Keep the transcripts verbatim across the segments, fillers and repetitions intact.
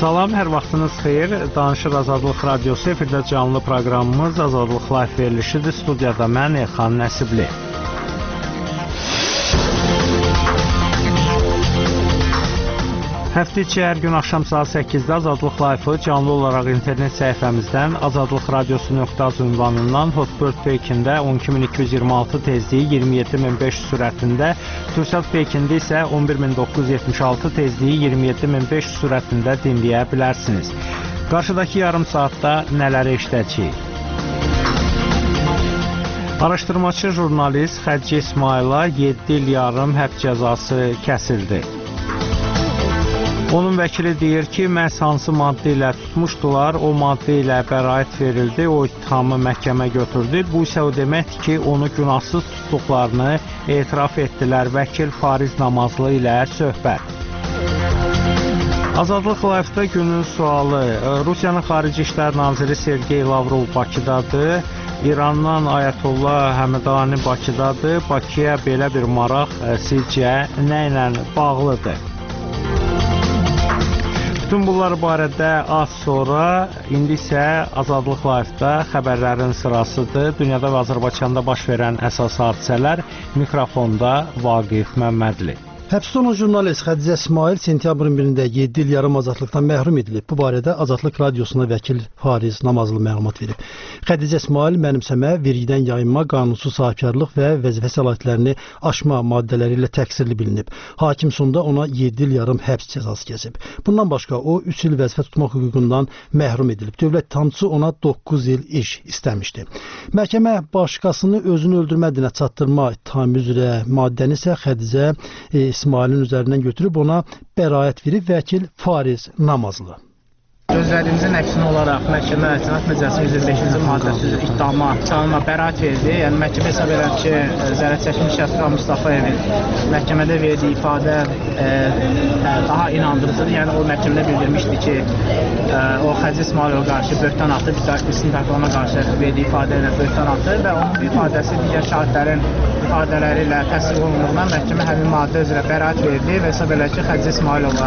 Salam, hər vaxtınız xeyir. Danışır Azadlıq Radiosu, efirdə canlı proqramımız Azadlıq Live verilişidir. Studiyada mən Elxan Nəsibli. Həftə içi hər gün axşam saat səkkizdə Azadlıq Live-ı canlı olaraq internet səhifəmizdən azadlıq radiosu nöqtə az ünvanından Hotbird Pekində on iki min iki yüz iyirmi altı tezliyi iyirmi yeddi min beş yüz sürətində, Türksat Pekində isə on bir min doqquz yüz yetmiş altı tezliyi iyirmi yeddi min beş yüz sürətində dinləyə bilərsiniz. Qarşıdakı yarım saatda nələri eşidəcəyik? Araşdırmaçı jurnalist Xədicə İsmayıla yeddi il yarım həbs cəzası kəsildi. Onun vəkili deyir ki, məhz hansı maddə ilə tutmuşdular, o maddə ilə bəraət verildi, o ittihamı məhkəmə götürdü. Bu isə o deməkdir ki, onu günahsız tutduqlarını etiraf etdilər. Vəkil Fariz Namazlı ilə söhbət. Azadlıq Live-da günün sualı. Rusiyanın Xarici İşlər Naziri Sergey Lavrov Bakıdadır. İrandan Ayətullah Həmədani Bakıdadır. Bakıya belə bir maraq sizcə nə ilə bağlıdır? Bütün bunlar barədə az sonra, indi isə Azadlıq Live-da xəbərlərin sırasıdır. Dünyada və Azərbaycanda baş verən əsas hadisələr. Mikrofonda Vaqif Məmmədli. Həbsdə olan jurnalist Xədicə İsmayıl sentyabrın birində yeddi il yarım azadlıqdan məhrum edilib. Bu barədə Azadlıq Radiosuna vəkil Fariz Namazlı məlumat verib. Xədicə İsmayıl mənimsəmə, vergidən yayınma, qanunsuz sahibkarlıq və vəzifə səlahiyyətlərini aşma maddələri ilə təqsirli bilinib. Hakim sonda ona yeddi il yarım həbs cəzası kəsib. Bundan başqa o üç il vəzifə tutmaq hüququndan məhrum edilib. Dövlət ittihamçısı ona doqquz il iş istəmişdi. Məhkəmə başqasını özünü öldürmədiyinə çatdırma ittihamı üzrə maddəni isə Xədicə e, İsmailin üzərindən götürüb ona bəraət verib vəkil Fariz Namazlı. Gözlədiyimizin əksinə olaraq məhkəmə Cinayət Məcəlləsinin yüz iyirmi beşinci maddəsi üzrə ittihama çalınma bəraət verdi. Yəni məhkəmə hesab edir ki, zərər çəkmiş Şəfqət Mustafayevin məhkəmədə verdiyi ifadə e, e, daha inandırıcıdır. Yəni o məhkəmədə bildirmişdi ki, e, o Xədicə İsmayılova qarşı böhtan atıb, istintaq ona qarşı verdiyi ifadə ilə böhtan atıb və onun bu ifadəsi digər şahidlərin ifadələri ilə təsdiq olunduğundan məhkəmə həmin maddə üzrə bəraət verdi və hesab edir ki, Xədicə İsmayılova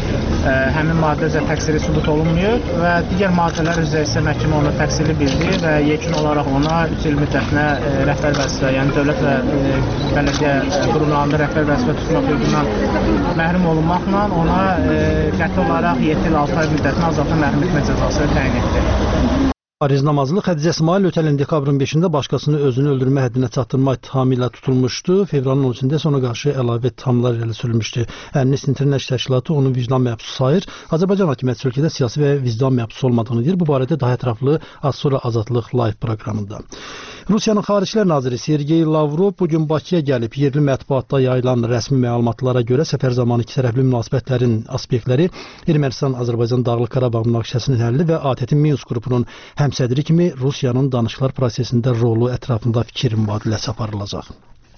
e, həmin maddə üzrə təqsiri sübut olunmuyor və digər maddələr üzrə isə məhkəmə onu təqsirli bildi və yekun olaraq ona üç il müddətinə e, rəhbər vəzifə, yəni dövlət və e, bələdiyyə qurumlarında rəhbər vəzifə tutmaq hüququndan məhrum olunmaqla ona e, qəti olaraq yeddi il altı ay müddətinə azadlıqdan məhrum etmə cəzası təyin etdi. Fariz Namazlı Xədicə İsmayıl ötən ilin dekabrın beşində başqasını özünü öldürmə həddinə çatdırma ittihamı ilə tutulmuşdu. Fevralın on üçündə ona qarşı əlavə ittihamlar irəli sürülmüşdü. Amnesty International təşkilatı onu vicdan məhbusu sayır. Azərbaycan hakimiyyəti ölkədə siyasi və vicdan məhbusu olmadığını deyir. Bu barədə daha ətraflı az sonra Azadlıq Live proqramında. Rusiyanın Xarici İşlər Naziri Sergey Lavrov bugün Bakıya gəlib. Yerli mətbuatda yayılan rəsmi məlumatlara görə səfər zamanı ikitərəfli münasibətlərin aspektləri Ermənistan-Azərbaycan Dağlıq Qarabağ münaqişəsinin həlli və A T T Minsk qrupunun həmsədri kimi Rusiyanın danışıqlar prosesində rolu ətrafında fikir mübadiləsi aparılacaq.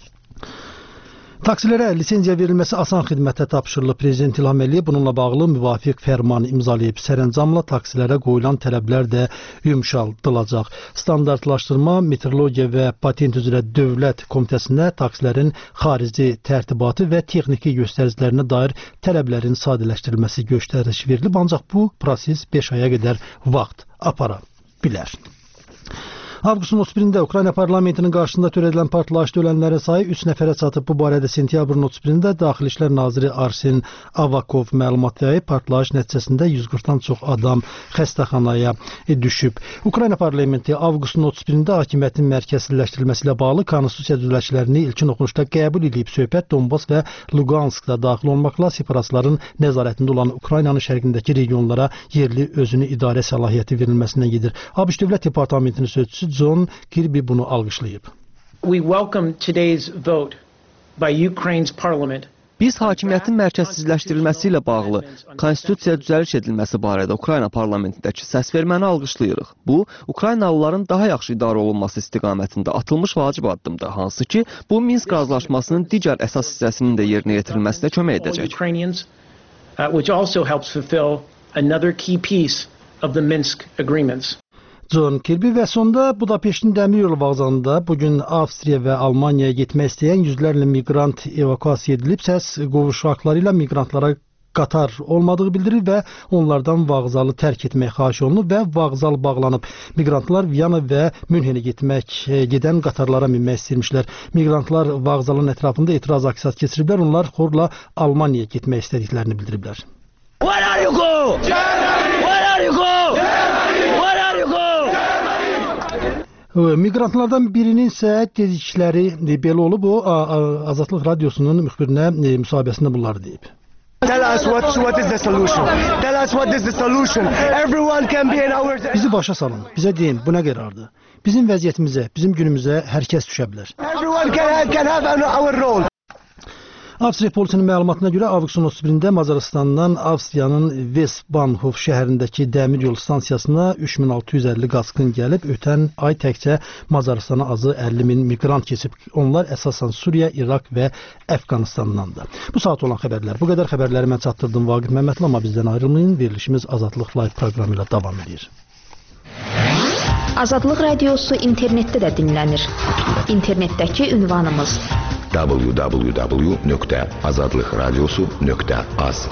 Taksilərə lisenziya verilməsi asan xidmətə tapşırılıb. Prezident İlham Əliyev bununla bağlı müvafiq fərman imzalayıb. Sərəncamla taksilərə qoyulan tələblər də yumşaldılacaq. Standartlaşdırma, metrologiya və patent üzrə Dövlət Komitəsinə taksilərin xarici tərtibatı və texniki göstəricilərinə dair tələblərin sadələşdirilməsi göstəriş verilib. Ancaq bu proses beş aya qədər vaxt apara bilər. Avqustun otuz birində Ukrayna parlamentinin qarşısında törədilən partlayışda ölənlərin sayı üç nəfərə çatıb. Bu barədə sentyabrın otuz birində Daxili İşlər Naziri Arsen Avakov məlumat verib. Partlayış nəticəsində yüz qırxdan çox adam xəstəxanaya düşüb. Ukrayna parlamenti avqustun otuz birində hakimiyyətin mərkəzləşdirilməsi ilə bağlı konstitusiya düzəlişlərini ilkin oxunuşda qəbul edib. Söhbət Donbas və Luqanskda daxil olmaqla separatistlərin nəzarətində olan Ukraynanın şərqindəki regionlara yerli özünü idarə səlahiyyəti verilməsindən gedir. ABŞ Dövlət Departamentinin sözçüsü John Kirby bunu alqışlayıb. We welcome today's vote by Ukraine's parliament. Biz hakimiyyətin mərkəzsizləşdirilməsi ilə bağlı konstitusiya düzəliş edilməsi barədə Ukrayna parlamentindəki səsverməni alqışlayırıq. Bu, Ukraynalıların daha yaxşı idarə olunması istiqamətində atılmış vacib addımdır, hansı ki, bu Minsk razılaşmasının digər əsas hissəsinin də yerinə yetirilməsinə kömək edəcək. Which also helps fulfill another key piece of the Minsk agreements. John Kirby və sonda Budapeştin dəmir yolu vağzalında bugün Avstriya və Almaniyaya getmək istəyən yüzlərlə miqrant evakuasiya edilib. Səs qovuşaqları ilə miqrantlara qatar olmadığı bildirilir və onlardan vağzalı tərk etmək xahiş olunub və vağzal bağlanıb. Miqrantlar Viyana və Münhenə getmək, gedən qatarlara minmək istəyirmişlər. Miqrantlar vağzalın ətrafında etiraz aksiyası keçiriblər. Onlar xorla Almaniyaya getmək istədiklərini bildiriblər. Where are you go? Germany! Where are you go? Germany! Where are you go? Miqrantlardan birinin isə dedikləri belə olub. O Azadlıq Radiosunun müxbirinə müsahibəsində bunları deyib. Tell us what what is the solution. Tell us what is the solution. Everyone can be in our. Bizi başa salın. Bizə deyin, bu nə qərardır? Bizim vəziyyətimizə, bizim günümüzə hər kəs düşə bilər. Everyone can can have our role. Avstriya polisinin məlumatına görə avqustun otuz birində Macarıstandan Avstriyanın Westbahnhof şəhərindəki dəmir yolu stansiyasına üç min altı yüz əlli qaçqın gəlib, ötən ay təkcə Macarıstana azı əlli min miqrant keçib. Onlar əsasən Suriya, İraq və Əfqanistandandır. Bu saat olan xəbərlər. Bu qədər xəbərləri mən çatdırdım Vaqif Məmmədli, amma bizdən ayrılmayın. Verilişimiz Azadlıq Live proqramı ilə davam edir. Azadlıq Radiosu internetdə də dinlənir. İnternetdəki ünvanımız w w w nöqtə azadlıq radiosu nöqtə az.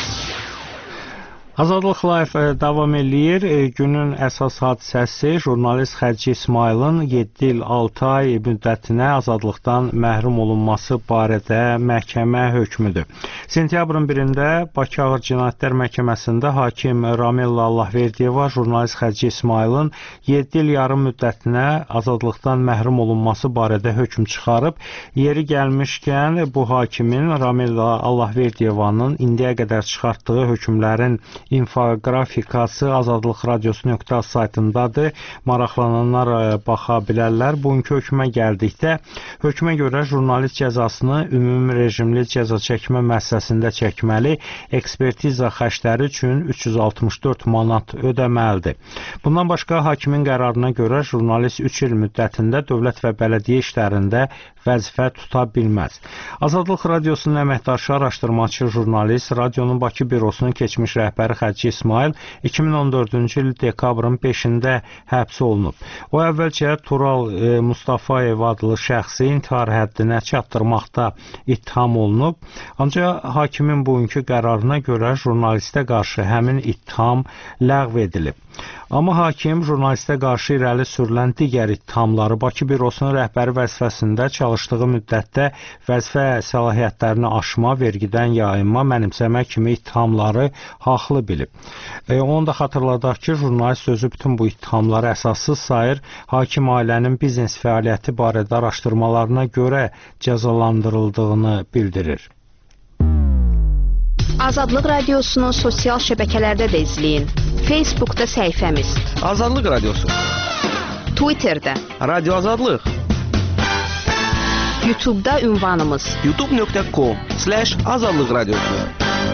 Azadlıq Live davam eləyir. Günün əsas hadisəsi jurnalist Xərci İsmailin yeddi il altı ay müddətinə azadlıqdan məhrum olunması barədə məhkəmə hökmüdür. Sentyabrın birində Bakı Ağır Cinayətlər Məhkəməsində hakim Ramilla Allahverdiyeva jurnalist Xərci İsmailin yeddi il yarım müddətinə azadlıqdan məhrum olunması barədə hökm çıxarıb. Yeri gəlmişkən bu hakimin Ramilla Allahverdiyevanın indiyə qədər çıxartdığı hökmlərin infoqrafikası Azadlıq Radiosu nöqtə az saytındadır. Maraqlananlar baxa bilərlər. Bugünkü hökmə gəldikdə, hökmə görə jurnalist cəzasını ümumi rejimli cəza çəkmə müəssisəsində çəkməli, ekspertiza xərcləri üçün üç yüz altmış dörd manat ödəməlidir. Bundan başqa hakimin qərarına görə jurnalist üç il müddətində dövlət və bələdiyyə işlərində vəzifə tuta bilməz. Azadlıq Radiosunun əməkdaşı, araşdırmaçı jurnalist, radionun Bakı bürosunun keçmiş rəhbəri Xərci İsmail iki min on dördüncü il dekabrın beşində həbs olunub. O əvvəlcə Tural e, Mustafayev adlı şəxsi intihar həddinə çatdırmaqda ittiham olunub. Ancaq hakimin bugünkü qərarına görə jurnalistə qarşı həmin ittiham ləğv edilib. Amma hakim jurnalistə qarşı irəli sürülən digər ittihamları Bakı bürosunun rəhbəri vəzifəsində çalışdığı müddətdə vəzifə səlahiyyətlərini aşma, vergidən yayınma, mənimsəmə kimi ittihamları haqlı bilib. E, onu da xatırladaq ki, jurnalist özü bütün bu ittihamları əsassız sayır, hakim ailənin biznes fəaliyyəti barədə araşdırmalarına görə cəzalandırıldığını bildirir. Azadlıq Radiosunu sosial şəbəkələrdə də izləyin. Facebookda səhifəmiz Azadlıq Radiosu, Twitterdə Radio Azadlıq, YouTube'da ünvanımız youtube nöqtə com slash azadlıq radiosu.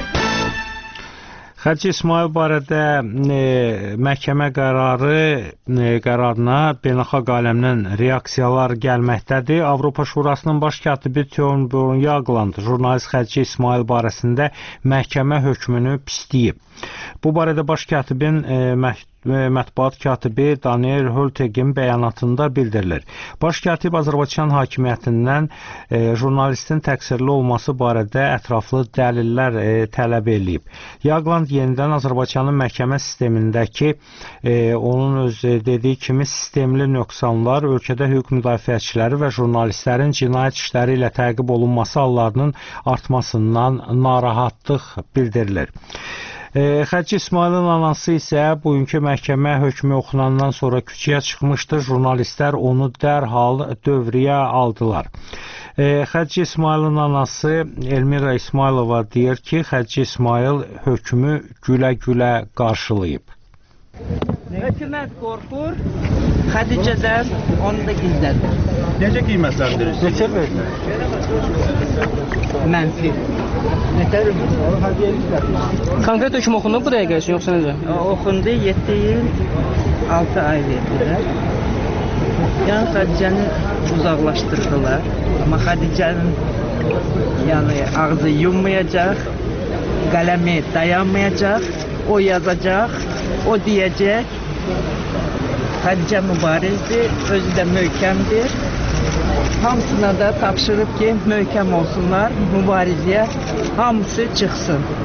Xərci İsmail barədə e, məhkəmə qərarı e, qərarına beynəlxalq aləmdən reaksiyalar gəlməkdədir. Avropa Şurasının baş katibi Torbjörn Jagland jurnalist Xərci İsmail barəsində məhkəmə hökmünü pisləyib. Bu barədə baş katibin e, məhkəmə mətbuat katibi Daniel Höltegin bəyanatında bildirilir. Baş katib Azərbaycan hakimiyyətindən e, jurnalistin təqsirli olması barədə ətraflı dəlillər e, tələb edib. Jagland yenidən Azərbaycanın məhkəmə sistemindəki e, onun öz dediyi kimi sistemli nöqsanlar, ölkədə hüquq müdafiəçiləri və jurnalistlərin cinayət işləri ilə təqib olunması hallarının artmasından narahatlıq bildirilir. Xərci İsmailin anası isə bugünkü məhkəmə hökmü oxunandan sonra küçəyə çıxmışdı. Jurnalistlər onu dərhal dövrəyə aldılar. Xərci İsmailin anası Elmira İsmailova deyir ki, Xərci İsmail hökmü gülə-gülə qarşılayıb. Hökumət qorxur, Xədicədən onu da gizlədir. Necə qiymətləndirirsiniz? Neçə verir? Mənfi. Nətər? Konkret hökm oxundu bu dəqiqə üçün, yoxsa necə? Oxundu, yeddi il altı ay verdilər. Yəni Xədicəni uzaqlaşdırdılar. Amma Xədicənin yəni ağzı yummayacaq, qələmi dayanmayacaq, o yazacaq, o deyəcək. Xədicə mübarizdir, özü də möhkəmdir. Hamısına da tapşırıb ki, möhkəm olsunlar, mübarizəyə hamısı çıxsın.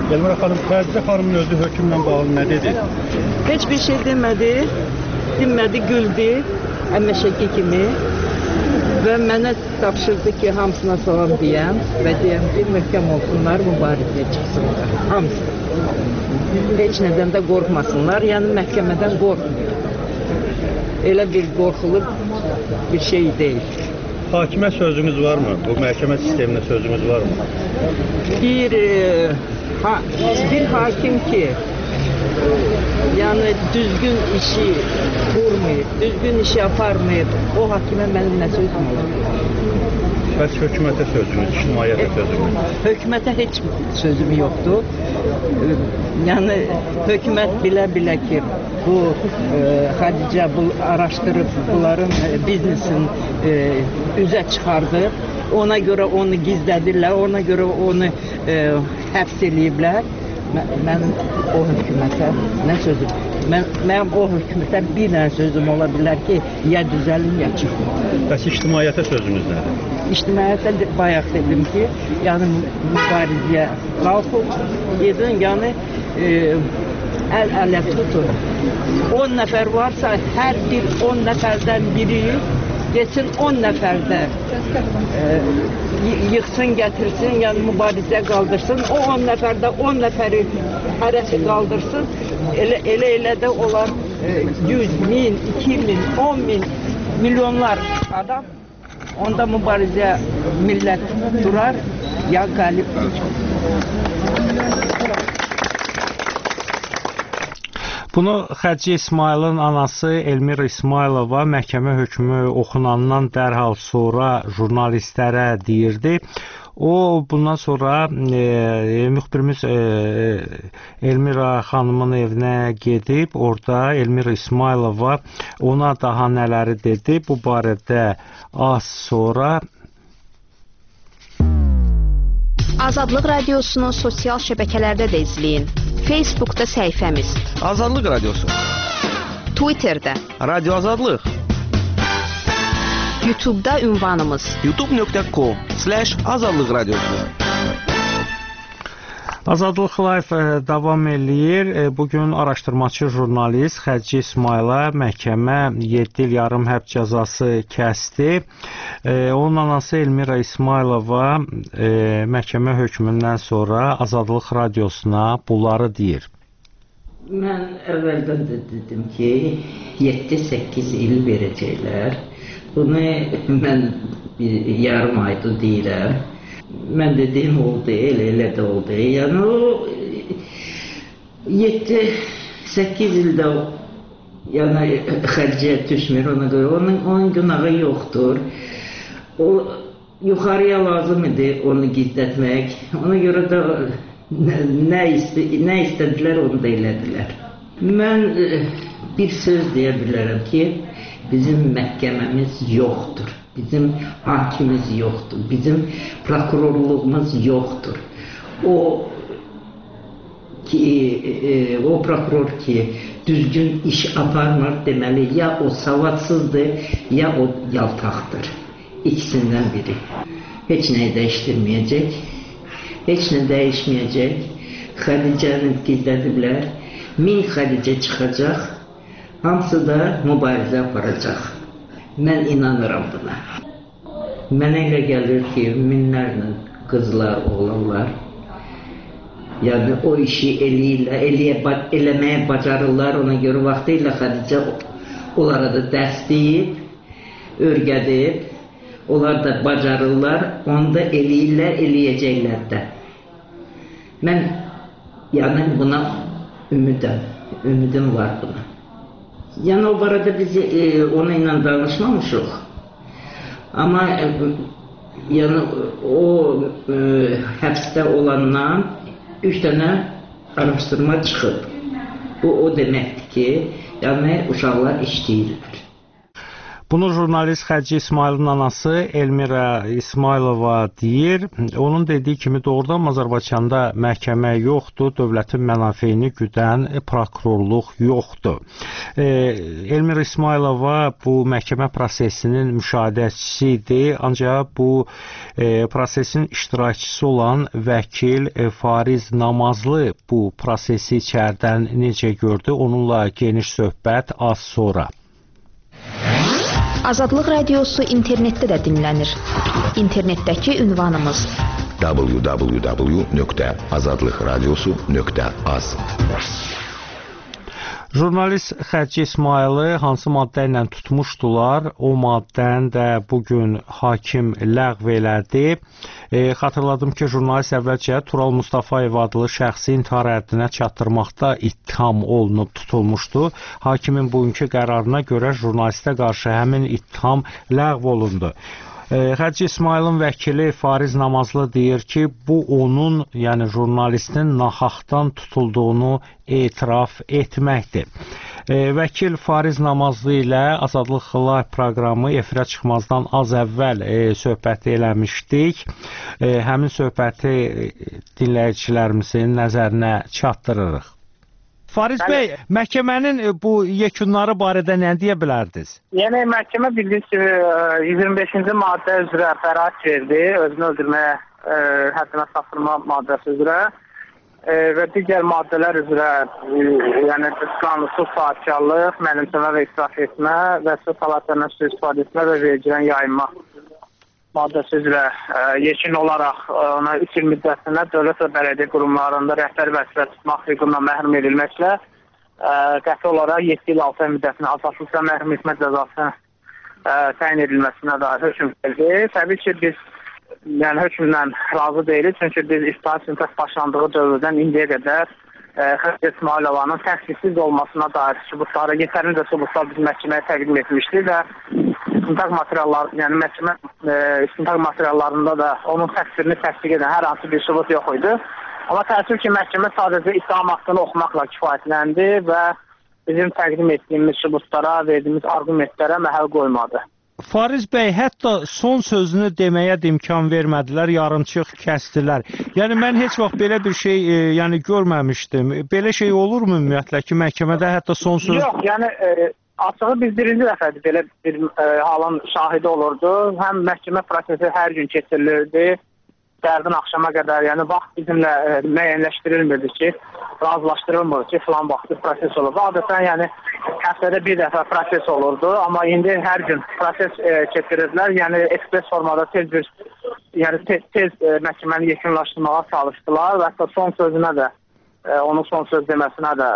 Elmira xanım, Xədicə xanımın özü hökmlə bağlı nə dedi? Heç bir şey demədi. Dinmədi, güldü. Əməşəki kimi. Və mənə tapşırdı ki, hamısına salam deyəm və deyəm ki, möhkəm olsunlar, mübarizəyə çıxsınlar. Hamısı. Heç nədən də qorxmasınlar, yəni məhkəmədən qorxmuyor. Elə bir qorxulub bir şey deyil. Hakimə sözünüz varmı? Bu məhkəmə sisteminə sözünüz varmı? Bir, e, ha, bir hakim ki, yəni düzgün işi qurmayıb, düzgün işi aparmayıb, o hakimə mənim nə sözüm olur? Bəs hökumətə sözünüz, ictimaiyyətə sözünüz? Hökumətə heç sözüm yoxdur. Yəni hökumət bilə-bilə ki, bu e, Xədicə bu, araşdırıb bunların e, biznesin e, üzə çıxardı. Ona görə onu gizlədirlər, ona görə onu e, həbs eləyiblər. Mən o hökumətə nə sözüm? Mən, mənim o hökumətə bir dənə sözüm ola bilər ki, ya düzəlin, ya çıxın. Bəs ictimaiyyətə sözünüz nədir? İctimaiyyətə bayaq dedim ki, yəni mübarizəyə qalxıb, gedin, yəni e, əl-ələ tutun. on nəfər varsa, hər bir on nəfərdən biri geçsin on nəfərdə e, yıxsın, gətirsin, yəni mübarizə qaldırsın. O on nəfərdə on nəfəri hərəsi qaldırsın. Elə, elə elə də onlar e, yüz min, iki min, on min, milyonlar adam. Onda mübarizə millət durar, ya qalib. Bunu Xədicə İsmayılın anası Elmira İsmayılova məhkəmə hökmü oxunandan dərhal sonra jurnalistlərə deyirdi. O bundan sonra e, müxbirimiz e, Elmira xanımın evinə gedib, orada Elmira İsmayılova ona daha nələri dedi, bu barədə az sonra. Azadlıq Radiosunu sosial şəbəkələrdə də izləyin. Facebookda səhifəmiz Azadlıq Radiosu, Twitterdə Radio Azadlıq, YouTube'da ünvanımız youtube nöqtə com slash azadlıq radiosu. Azadlıq Live davam eləyir. Bugün araşdırmaçı jurnalist Xədicə İsmayıla məhkəmə yeddi il yarım həbs cəzası kəsdi. Onun anası Elmira İsmayılova məhkəmə hökmündən sonra Azadlıq Radiosuna bunları deyir. Mən əvvəldən də dedim ki, yeddi səkkiz il verəcəklər. Bunu mən yarım ayda deyirəm. Mən dediyim oldu, elə elə də oldu. Yəni o yeddi səkkiz ildə yəni Xədicə düşmür ona görə. Onun, onun günahı yoxdur. O yuxarıya lazım idi onu gizlətmək. Ona görə də nə, istə, nə istədilər onu da elədilər. Mən bir söz deyə bilərəm ki, bizim məhkəməmiz yoxdur. Bizim hakimiz yoxdur, bizim prokurorluğumuz yoxdur. O ki, e, o prokuror ki, düzgün iş aparmır deməli, ya o savadsızdır, ya o yaltaqdır. İkisindən biri. Heç nəyi dəyişdirməyəcək, heç nə dəyişməyəcək. Xədicəni gizlədiblər, min Xədicə çıxacaq, hamısı da mübarizə aparacaq. Mən inanıram buna. Mənə elə gəlir ki, minlərlə qızlar, oğlanlar, yəni o işi eləyirlər, eləyə, eləməyə bacarırlar, ona görə vaxtı ilə Xədicə onlara da dərs deyib, örgədib, onlar da bacarırlar, onu da eləyirlər, eləyəcəklər də. Mən yəni buna ümidəm, ümidim var buna. Yəni o barədə biz e, ona ilə danışmamışıq. Amma e, yəni o e, həbsdə olandan üç dənə araşdırma çıxıb. Bu o deməkdir ki, yəni uşaqlar işləyirlər. Bunu jurnalist Xərci İsmayılın anası Elmira İsmaylova deyir. Onun dediyi kimi doğrudan Azərbaycanda məhkəmə yoxdur, dövlətin mənafeyini güdən prokurorluq yoxdur. E, Elmira İsmaylova bu məhkəmə prosesinin müşahidəçisi idi, ancaq bu e, prosesin iştirakçısı olan vəkil e, Fariz Namazlı bu prosesi içərdən necə gördü? Onunla geniş söhbət az sonra. Azadlıq Radiosu internetdə də dinlənir. İnternetdəki ünvanımız w w w nöqtə azadlıq radiosu nöqtə az. Jurnalist Xərci İsmayılı hansı maddə ilə tutmuşdular, o maddəni də bugün hakim ləğv elədi. E, xatırladım ki, jurnalist əvvəlcə Tural Mustafayev adlı şəxsi intihar həddinə çatdırmaqda ittiham olunub tutulmuşdu. Hakimin bugünkü qərarına görə jurnalistə qarşı həmin ittiham ləğv olundu. Xərci İsmayılın vəkili Fariz Namazlı deyir ki, bu onun, yəni jurnalistin nahaqdan tutulduğunu etiraf etməkdir. E, vəkil Fariz Namazlı ilə Azadlıq Live proqramı efirə çıxmazdan az əvvəl e, söhbət eləmişdik. E, həmin söhbəti dinləyicilərimizin nəzərinə çatdırırıq. Fariz bəy, məhkəmənin bu yekunları barədə nə deyə bilərdiniz? Yəni, məhkəmə bildiyiniz kimi iyirmi beşinci maddə üzrə bəraət verdi, özünü öldürməyə e, həddinə çatdırma maddəsi üzrə e, və digər maddələr üzrə e, yəni qanunsuz sahibkarlıq, mənimsəmə və israf etmə və söz salatlarına sui istifadə etmə və vergilən yayınma maddəsi üzrə e, yekun olaraq e, ona üç il müddətinə dövlət və bələdiyyə qurumlarında rəhbər vəzifə tutmaq hüququndan məhrum edilməklə e, qəti olaraq yeddi il altı ay müddətinə azadlıqdan məhrum etmə cəzası e, təyin edilməsinə dair hökm verdi. Təbii ki, biz yəni hökmdən razı deyilik, çünki biz İstihad Sintaq başlandığı dövrdən indiyə qədər Xərci İsmayılovanın təqsirsiz olmasına dair sübutları, yetərincə sübutlar biz məhkəməyə təqdim etmişdik və istintaq materialları, yəni məhkəmə e, istintaq materiallarında da onun təqsirini təsdiq edən hər hansı bir sübut yox idi. Amma təəssüf ki, məhkəmə sadəcə ittiham haqqını oxumaqla kifayətləndi və bizim təqdim etdiyimiz sübutlara, verdiyimiz argumentlərə məhəl qoymadı. Fariz bəy, hətta son sözünü deməyə də imkan vermədilər, yarımçıq kəsdilər. Yəni mən heç vaxt belə bir şey e, yəni görməmişdim. Belə şey olurmu ümumiyyətlə ki, məhkəmədə hətta son söz... Yox, yəni e, açığı biz birinci dəfədir belə bir e, halın şahidi olurdu. Həm məhkəmə prosesi hər gün keçirilirdi, dərdin axşama qədər. Yəni vaxt bizimlə e, müəyyənləşdirilmirdi ki, razılaşdırılmır ki, filan vaxtı proses olur. Adətən yəni həftədə bir dəfə proses olurdu, amma indi hər gün proses e, keçirirdilər. Yəni ekspres formada tez bir, yəni tez, tez e, məhkəməni yekunlaşdırmağa çalışdılar və hətta son sözünə də, e, onun son söz deməsinə də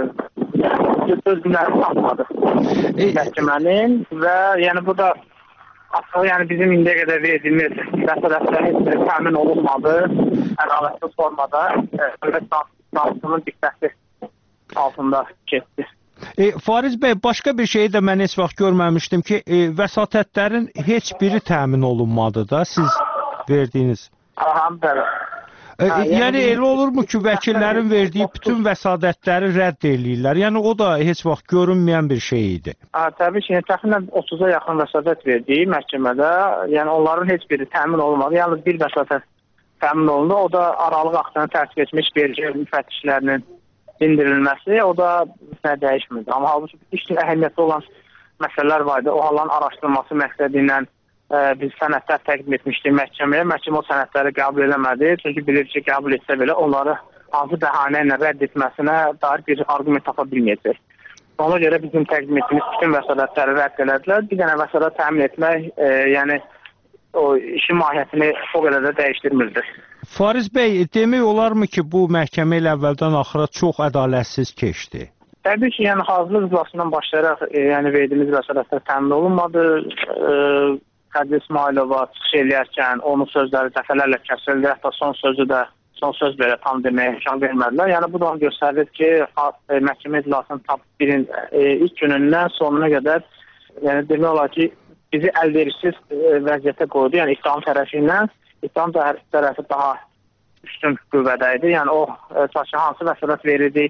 e, söz günləri tapmadı e, məhkəmənin və yəni bu da aslında yəni bizim indiyə qədər verdiyimiz vəsatətlər heç bir təmin olunmadı, ədalətli formada dövlət danışığının diqqəti altında keçdi. E, Fariz bəy, başqa bir şeyi də mən heç vaxt görməmişdim ki, e, vəsatətlərin heç biri təmin olunmadı da siz verdiyiniz. Aha, bəli. E, hə, yəni, yəni elə olurmu ki, vəkillərin verdiyi bütün vəsadətləri rədd eləyirlər? Yəni o da heç vaxt görünməyən bir şey idi. Hə, təbii ki, yəni, təxminən otuz'a yaxın vəsadət verdiyi məhkəmədə, yəni onların heç biri təmin olunmadı. Yalnız bir vəsadət təmin olundu. O da aralıq aktına tərtib etmiş vergi müfəttişlərinin dindirilməsi, o da nə dəyişmirdi. Amma halbuki işin əhəmiyyətli olan məsələlər vardı. O halların araşdırılması məqsədi ilə e, biz sənədlər təqdim etmişdik məhkəməyə. Məhkəmə o sənədləri qəbul eləmədi. Çünki bilir ki, qəbul etsə belə onları hansı bəhanə ilə rədd etməsinə dair bir argument tapa bilməyəcək. Ona görə bizim təqdim etdiyimiz bütün vəsadətləri rədd elədilər. Bir dənə vəsadat təmin etmək, e, yəni o işin mahiyyətini o qədər də dəyişdirmirdi. Fariz bəy, demək olarmı ki, bu məhkəmə ilə əvvəldən axıra çox ədalətsiz keçdi? Təbii ki, yəni hazırlıq iclasından başlayaraq e, yəni verdiyimiz vəsadətlər təmin olunmadı. E, Xərci İsmayılova çıxış eləyərkən onun sözləri dəfələrlə kəsildi. Hətta son sözü də son söz belə tam deməyə imkan vermədilər. Yəni bu da onu göstərir ki, e, məhkəmə iclasının tam birin e, ilk günündən sonuna qədər yəni demək olar ki, bizi əlverişsiz e, vəziyyətə qoydu. Yəni ittiham tərəfindən ittiham tərəfi daha üstün qüvvədə idi. Yəni o e, hansı vəsalat verirdi,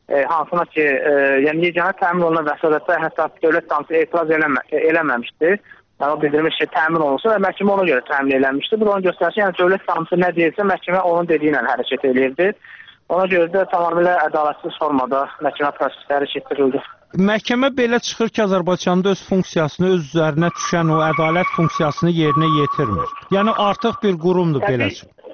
e, hansına ki, e, yəni yeganə təmin olunan vəsadətə hətta dövlət ittihamçısı etiraz eləmə, eləməmişdi. Yəni o bildirmiş ki, təmin olunsun və məhkəmə ona görə təmin eləmişdi. Bu da onu göstərir ki, yəni dövlət ittihamçısı nə deyirsə, məhkəmə onun dediyi ilə hərəkət eləyirdi. Ona görə də tamamilə ədalətsiz formada məhkəmə prosesləri keçirildi. Məhkəmə belə çıxır ki, Azərbaycanda öz funksiyasını, öz üzərinə düşən o ədalət funksiyasını yerinə yetirmir. Yəni artıq bir qurumdur belə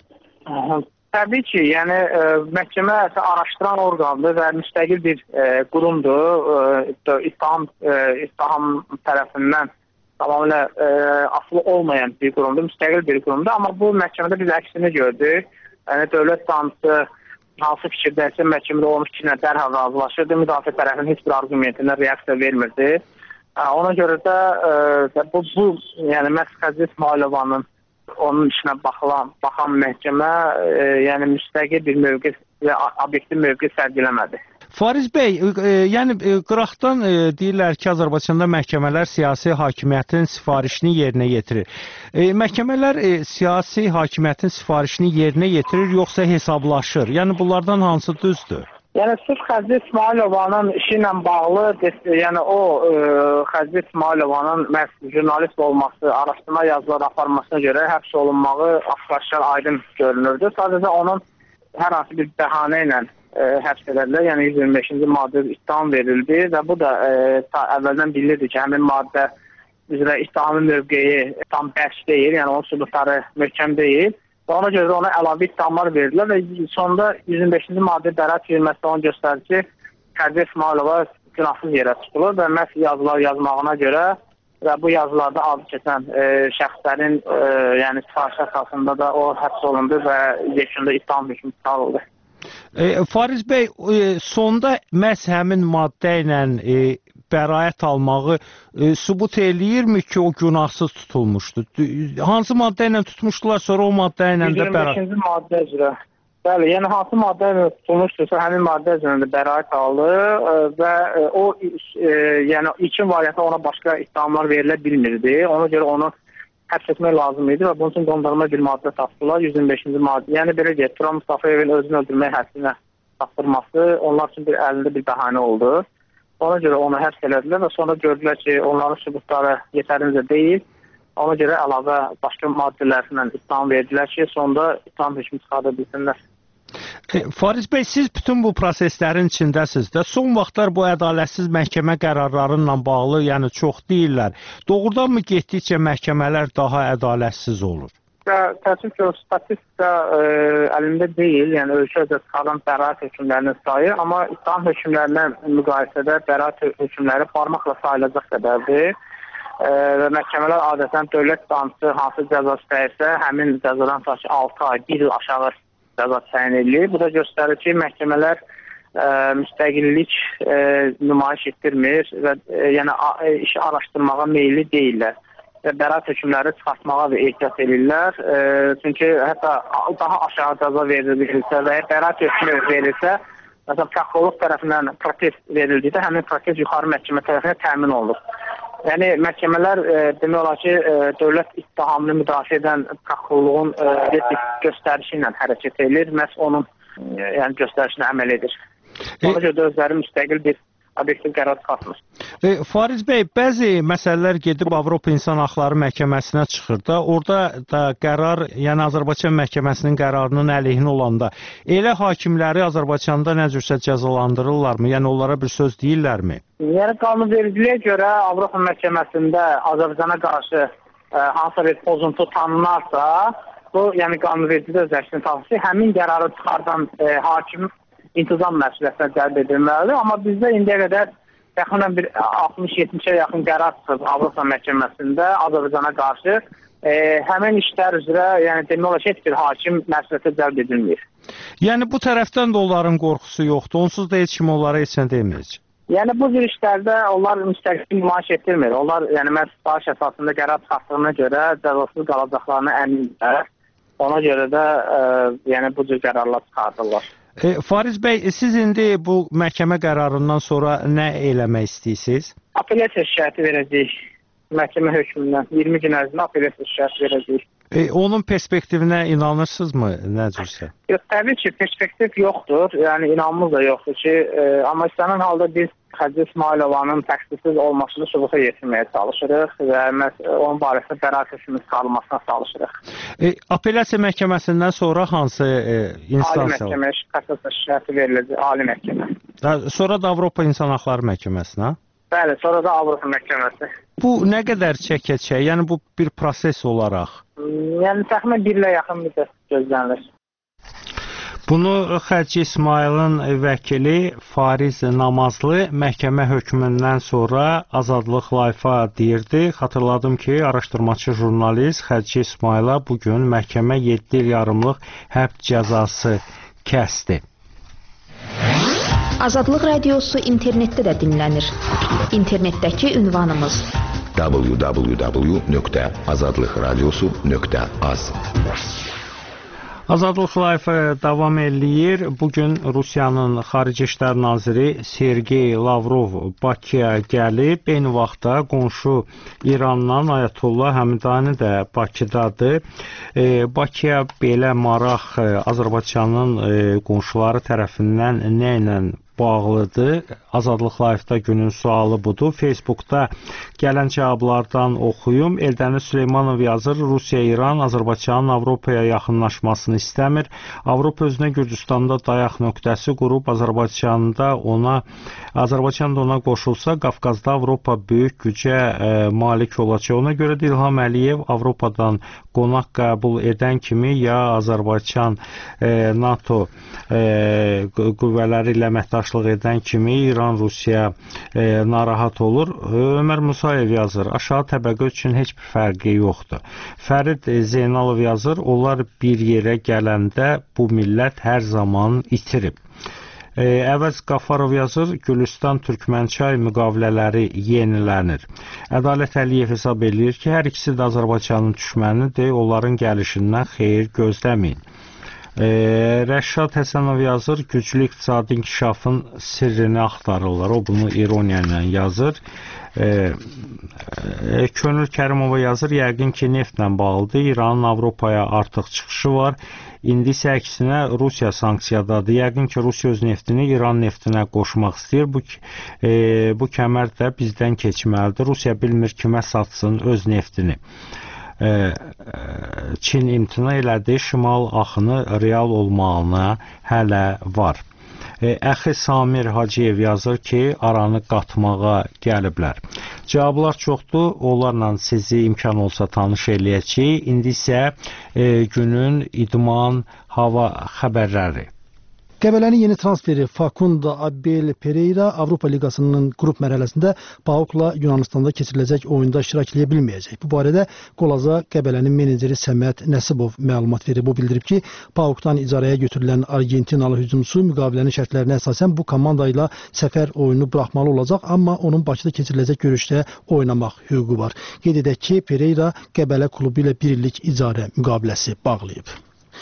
çıxır. Təbii ki, yəni ə, məhkəmə araşdıran orqandır və müstəqil bir ə, qurumdur. Ə, ittiham, ə, ittiham tərəfindən tamamilə ə, asılı olmayan bir qurumdur, müstəqil bir qurumdur. Amma bu məhkəmədə biz əksini gördük. Yəni dövlət ittihamçısı hansı fikirdəsə məhkəmədə olmuş fikirlə dərhal razılaşırdı. Müdafiə tərəfinin heç bir arqumentindən reaksiya vermirdi. Ə, ona görə də ə, bu, bu yəni məhz Xədicə İsmailovanın onun işinə baxılan, baxan məhkəmə e, yəni müstəqil bir mövqe və obyektiv mövqe sərgiləmədi. Fariz bəy, e, yəni e, qıraqdan e, deyirlər ki, Azərbaycanda məhkəmələr siyasi hakimiyyətin sifarişini yerinə yetirir. E, məhkəmələr e, siyasi hakimiyyətin sifarişini yerinə yetirir, yoxsa hesablaşır? Yəni bunlardan hansı düzdür? Yəni sırf Xədicə İsmailovanın işi ilə bağlı, yəni o e, Xədicə İsmailovanın məhz jurnalist olması, araşdırma yazıları aparmasına görə həbs olunmağı aşkar aydın görünürdü. Sadəcə onun hər hansı bir bəhanə ilə e, həbs edildi. Yəni yüz iyirmi beşinci maddə ittiham verildi və bu da e, ta əvvəldən bilirdi ki, həmin maddə üzrə ittihamın mövqeyi tam bərk deyil, yəni onun sübutları möhkəm deyil. Və ona görə ona əlavə ittihamlar verdilər və sonunda yüz iyirmi beşinci maddə bəraət verilməsi onu göstərir ki, Xədicə İsmailova günahsız yerə tutulur və məhz yazılar yazmağına görə və bu yazılarda adı keçən e, şəxslərin e, yəni sifariş əsasında da o həbs olundu və yekununda ittiham hökmü çıxarıldı. E, Fariz bəy, e, sonda məhz həmin maddə ilə e, bəraət almağı e, sübut eləyirmi ki, o günahsız tutulmuşdu? Hansı maddə ilə tutmuşdular, sonra o maddə ilə də bəraət? yüz iyirmi beşinci maddə üzrə. Bəli, yəni hansı maddə ilə tutulmuşdursa, həmin maddə üzrə də bəraət aldı e, və e, o e, yəni ilkin variantda ona başqa ittihamlar verilə bilmirdi. Ona görə onu həbs etmək lazım idi və bunun üçün qondarma bir maddə tapdılar, yüz iyirmi beşinci maddə. Yəni belə deyək, Turan Mustafayevin özünü öldürmək həbsinə tapdırması onlar üçün bir əlində bir bəhanə oldu. Ona görə onu həbs elədilər və sonra gördülər ki, onların sübutları yetərincə deyil. Ona görə əlavə başqa maddələrlə ittiham verdilər ki, sonunda ittiham hökmü çıxarda bilsinlər. E, Fariz bəy, siz bütün bu proseslərin içindəsiz də. Son vaxtlar bu ədalətsiz məhkəmə qərarlarıyla bağlı, yəni çox deyirlər. Doğrudanmı getdikcə məhkəmələr daha ədalətsiz olur? Təəssüf ki, o statistika e, əlində deyil, yəni ölkə üzrə çıxaran bəraət hökmlərinin sayı, amma ittiham hökmlərinə müqayisədə bəraət hökmləri barmaqla sayılacaq qədərdir. E, və məhkəmələr adətən dövlət ittihamçısı hansı cəza istəyirsə, həmin cəzadan sonra altı ay, bir il aşağı cəza təyin edilir. Bu da göstərir ki, məhkəmələr e, müstəqillik e, nümayiş etdirmir və e, yəni e, işi araşdırmağa meyilli deyirlər. Və bəraət hökmləri çıxartmağa da ehtiyat edirlər. E, çünki hətta daha aşağı cəza verilirsə və ya bəraət hökmü verilirsə, məsələn, prokurorluq tərəfindən protest verildikdə həmin protest yuxarı məhkəmə tərəfindən təmin olunur. Yəni məhkəmələr e, demək olar ki, e, dövlət ittihamını müdafiə edən prokurorluğun e, göstərişi ilə hərəkət edir, məhz onun e, yəni göstərişinə əməl edir. Ona görə də özləri müstəqil bir obyektiv qərar çıxartmış. E, Fariz bəy, bəzi məsələlər gedib Avropa İnsan Haqları Məhkəməsinə çıxır da, orada da qərar, yəni Azərbaycan məhkəməsinin qərarının əleyhinə olanda elə hakimləri Azərbaycanda nə cürsə cəzalandırırlarmı? Yəni onlara bir söz deyirlərmi? Yəni qanunvericiliyə görə Avropa Məhkəməsində Azərbaycana qarşı ə, hansısa bir pozuntu tanınarsa, bu yəni qanunvericidə özləşdiyini tapır ki, həmin qərarı çıxardan ə, hakim intizam məsuliyyətinə cəlb edilməlidir. Amma bizdə indiyə qədər təxminən bir altmış yetmişə yaxın qərar çıxıb Avropa Məhkəməsində Azərbaycana qarşı e, həmin işlər üzrə, yəni demək olar ki, heç bir hakim məsuliyyətə cəlb edilmir. Yəni bu tərəfdən də onların qorxusu yoxdur. Onsuz da heç kim onlara heç nə deməyəcək. Yəni bu cür işlərdə onlar müstəqil nümayiş etdirmir. Onlar yəni məhz sifariş əsasında qərar çıxartdığına görə cəzasız qalacaqlarına əmindirlər. Ona görə də e, yəni bu cür qərarlar çıxardırlar. E, Fariz bəy, siz indi bu məhkəmə qərarından sonra nə eləmək istəyirsiniz? Apellyasiya şikayəti verəcəyik məhkəmə hökmündən. iyirmi gün ərzində apellyasiya şikayəti verəcəyik. E, onun perspektivinə inanırsınızmı, nə cürsə? Yox, təbii ki, perspektiv yoxdur. Yəni inanmız da yoxdur ki, e, amma istənilən halda biz Xədicə İsmailovanın təqsirsiz olmasını sübuta yetirməyə çalışırıq və onun barəsində bəraət hökmü çıxarılmasına çalışırıq. E, apellyasiya məhkəməsindən sonra hansı e, instansiya? Ali məhkəmə kassasiya şikayəti veriləcək, ali məhkəmə. Sonra da Avropa İnsan Haqları Məhkəməsinə? Bəli, sonra da Avropa məhkəməsi. Bu nə qədər çəkəcək? Yəni bu bir proses olaraq? Yəni təxminən bir ilə yaxın müddət gözlənilir. Bunu Xədicə İsmailin vəkili Fariz Namazlı məhkəmə hökmündən sonra Azadlıq Live-a deyirdi. Xatırladım ki, araşdırmaçı jurnalist Xədicə İsmaila bugün məhkəmə yeddi il yarımlıq həbs cəzası kəsdi. Azadlıq Radiosu internetdə də dinlənir. İnternetdəki ünvanımız w w w nöqtə azadlıq radiosu nöqtə az. Azadlıq Live davam eləyir. Bugün Rusiyanın Xarici İşlər Naziri Sergey Lavrov Bakıya gəlib. Eyni vaxtda qonşu İrandan Ayətullah Həmidani də Bakıdadır. E, Bakıya belə maraq Azərbaycanın e, qonşuları tərəfindən nə ilə bağlıdır? Azadlıq Live-da günün sualı budur. Facebookda gələn cavablardan oxuyum. Eldəniz Süleymanov yazır, Rusiya, İran Azərbaycanın Avropaya yaxınlaşmasını istəmir. Avropa özünə Gürcüstanda dayaq nöqtəsi qurub Azərbaycanda ona Azərbaycan da ona qoşulsa, Qafqazda Avropa böyük gücə e, malik olacaq. Ona görə də İlham Əliyev Avropadan qonaq qəbul edən kimi ya Azərbaycan e, NATO e, qüvvələri ilə əməkdaşlıq edən kimi İran, Rusiya e, narahat olur. Ömər Musayev yazır, aşağı təbəqə üçün heç bir fərqi yoxdur. Fərid Zeynalov yazır, onlar bir yerə gələndə bu millət hər zaman itirib. E, Əvəz Qafarov yazır, Gülüstan Türkmənçay müqavilələri yenilənir. Ədalət Əliyev hesab edir ki, hər ikisi də Azərbaycanın düşmənidir, onların gəlişindən xeyir gözləməyin. E, Rəşad Həsənov yazır, güclü iqtisadi inkişafın sirrini axtarırlar. O bunu ironiya ilə yazır. E, e, Könül Kərimova yazır, yəqin ki, neftlə bağlıdır. İranın Avropaya artıq çıxışı var. İndi isə əksinə Rusiya sanksiyadadır. Yəqin ki, Rusiya öz neftini İran neftinə qoşmaq istəyir. Bu, e, bu kəmər də bizdən keçməlidir. Rusiya bilmir kimə satsın öz neftini. Çin imtina elədi, şimal axını real olmağına hələ var. Əxi Samir Hacıyev yazır ki, aranı qatmağa gəliblər. Cavablar çoxdur, onlarla sizi imkan olsa tanış eləyəcək. İndi isə e, günün idman hava xəbərləri. Qəbələnin yeni transferi Fakunda Abel Pereira Avropa Liqasının qrup mərhələsində PAOK-la Yunanistanda keçiriləcək oyunda iştirak edə bilməyəcək. Bu barədə Qolaza Qəbələnin meneceri Səməd Nəsibov məlumat verib. O bildirib ki, PAOK-dan icarəyə götürülən Argentinalı hücumçu müqavilənin şərtlərinə əsasən bu komanda ilə səfər oyunu buraxmalı olacaq, amma onun Bakıda keçiriləcək görüşdə oynamaq hüququ var. Qeyd edək ki, Pereira Qəbələ klubu ilə bir illik icarə müqaviləsi bağlayıb.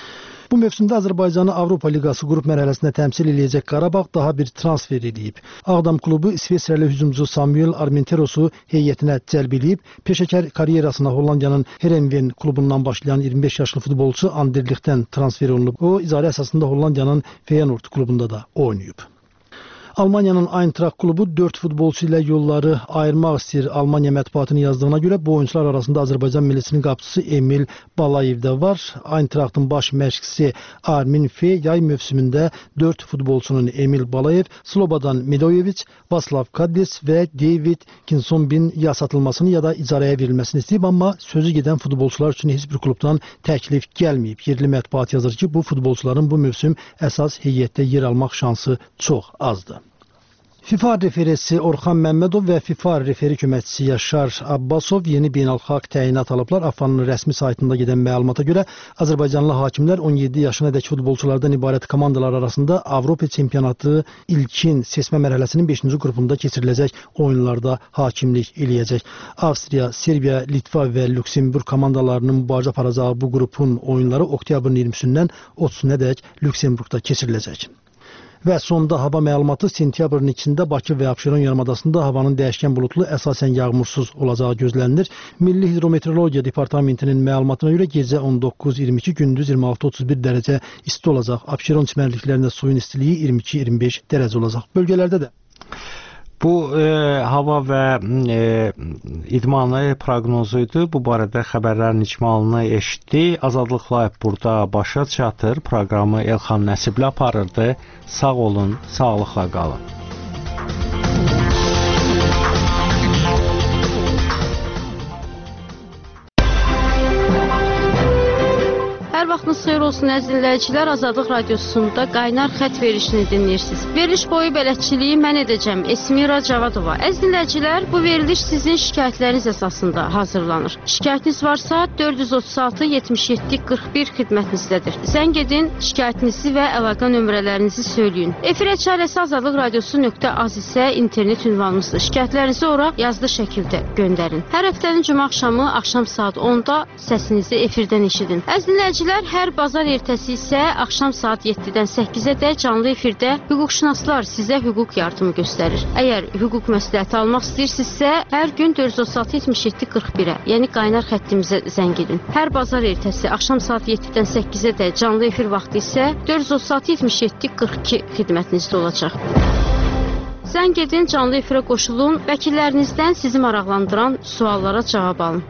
Bu mövsümdə Azərbaycanı Avropa Liqası qrup mərhələsində təmsil edəcək Qarabağ daha bir transfer edib. Ağdam klubu İsveçrəli hücumcu Samuel Armenterosu heyətinə cəlb edib. Peşəkar karyerasına Hollandiyanın Herenveen klubundan başlayan iyirmi beş yaşlı futbolçu Anderlechtdən transfer olunub. O, icarə əsasında Hollandiyanın Feyenoord klubunda da oynayıb. Almaniyanın Eintracht klubu dörd futbolçu ilə yolları ayırmaq istəyir. Almaniya mətbuatının yazdığına görə bu oyuncular arasında Azərbaycan millisinin qapıçısı Emil Balayev də var. Eintrachtın baş məşqçisi Armin Fey yay mövsümündə dörd futbolçunun Emil Balayev, Slobodan Medoyeviç, Vaslav Kadis və David Kinsombin ya satılmasını ya da icarəyə verilməsini istəyib, amma sözü gedən futbolçular üçün heç bir klubdan təklif gəlməyib. Yerli mətbuat yazır ki, bu futbolçuların bu mövsüm əsas heyətdə yer almaq şansı çox azdır. FIFA referisi Orxan Məmmədov və FIFA referi köməkçisi Yaşar Abbasov yeni beynəlxalq təyinat alıblar. A F A-nın rəsmi saytında gedən məlumata görə Azərbaycanlı hakimlər on yeddi yaşınadək futbolçulardan ibarət komandalar arasında Avropa çempionatı ilkin seçmə mərhələsinin beşinci qrupunda keçiriləcək oyunlarda hakimlik eləyəcək. Avstriya, Serbiya, Litva və Lüksemburg komandalarının mübarizə aparacağı bu qrupun oyunları oktyabrın iyirmisindən otuzuna dək Lüksemburgda keçiriləcək. Və sonda hava məlumatı sentyabrın ikisində Bakı və Abşeron yarımadasında havanın dəyişkən buludlu, əsasən yağmursuz olacağı gözlənilir. Milli Hidrometeorologiya Departamentinin məlumatına görə gecə on doqquz iyirmi iki, gündüz iyirmi altı otuz bir dərəcə isti olacaq. Abşeron çimərliklərində suyun istiliyi iyirmi iki iyirmi beş dərəcə olacaq. Bölgələrdə də Bu e, hava və e, idmanı proqnozu idi. Bu barədə xəbərlərin icmalını eşitdi. Azadlıq Live burada başa çatır. Proqramı Elxan Nəsibli aparırdı. Sağ olun, sağlıqla qalın. Hər vaxtınız xeyir olsun əziz dinləyicilər, Azadlıq Radiosunda qaynar xətt verilişini dinləyirsiniz. Veriliş boyu bələdçiliyi mən edəcəm, Esmira Cavadova. Əziz dinləyicilər, bu veriliş sizin şikayətləriniz əsasında hazırlanır. Şikayətiniz varsa dörd yüz otuz altı yetmiş yeddi qırx bir xidmətinizdədir. Zəng edin, şikayətinizi və əlaqə nömrələrinizi söyləyin. Efir əçarəsi azadlıq radiosu nöqtə az isə internet ünvanımızdır. Şikayətlərinizi ora yazılı şəkildə göndərin. Hər həftənin cümə axşamı axşam saat onda səsinizi efirdən eşidin. Əziz dinləyicilər, hər bazar ertəsi isə axşam saat yeddidən səkkizədək canlı efirdə hüquqşünaslar sizə hüquq yardımı göstərir. Əgər hüquq məsləhəti almaq istəyirsinizsə, hər gün dörd yüz otuz altı yetmiş yeddi qırx birə, yəni qaynar xəttimizə zəng edin. Hər bazar ertəsi axşam saat yeddidən səkkizədək canlı efir vaxtı isə dörd yüz otuz altı yetmiş yeddi qırx iki xidmətinizdə olacaq. Zəng edin, canlı efirə qoşulun, vəkillərinizdən sizi maraqlandıran suallara cavab alın.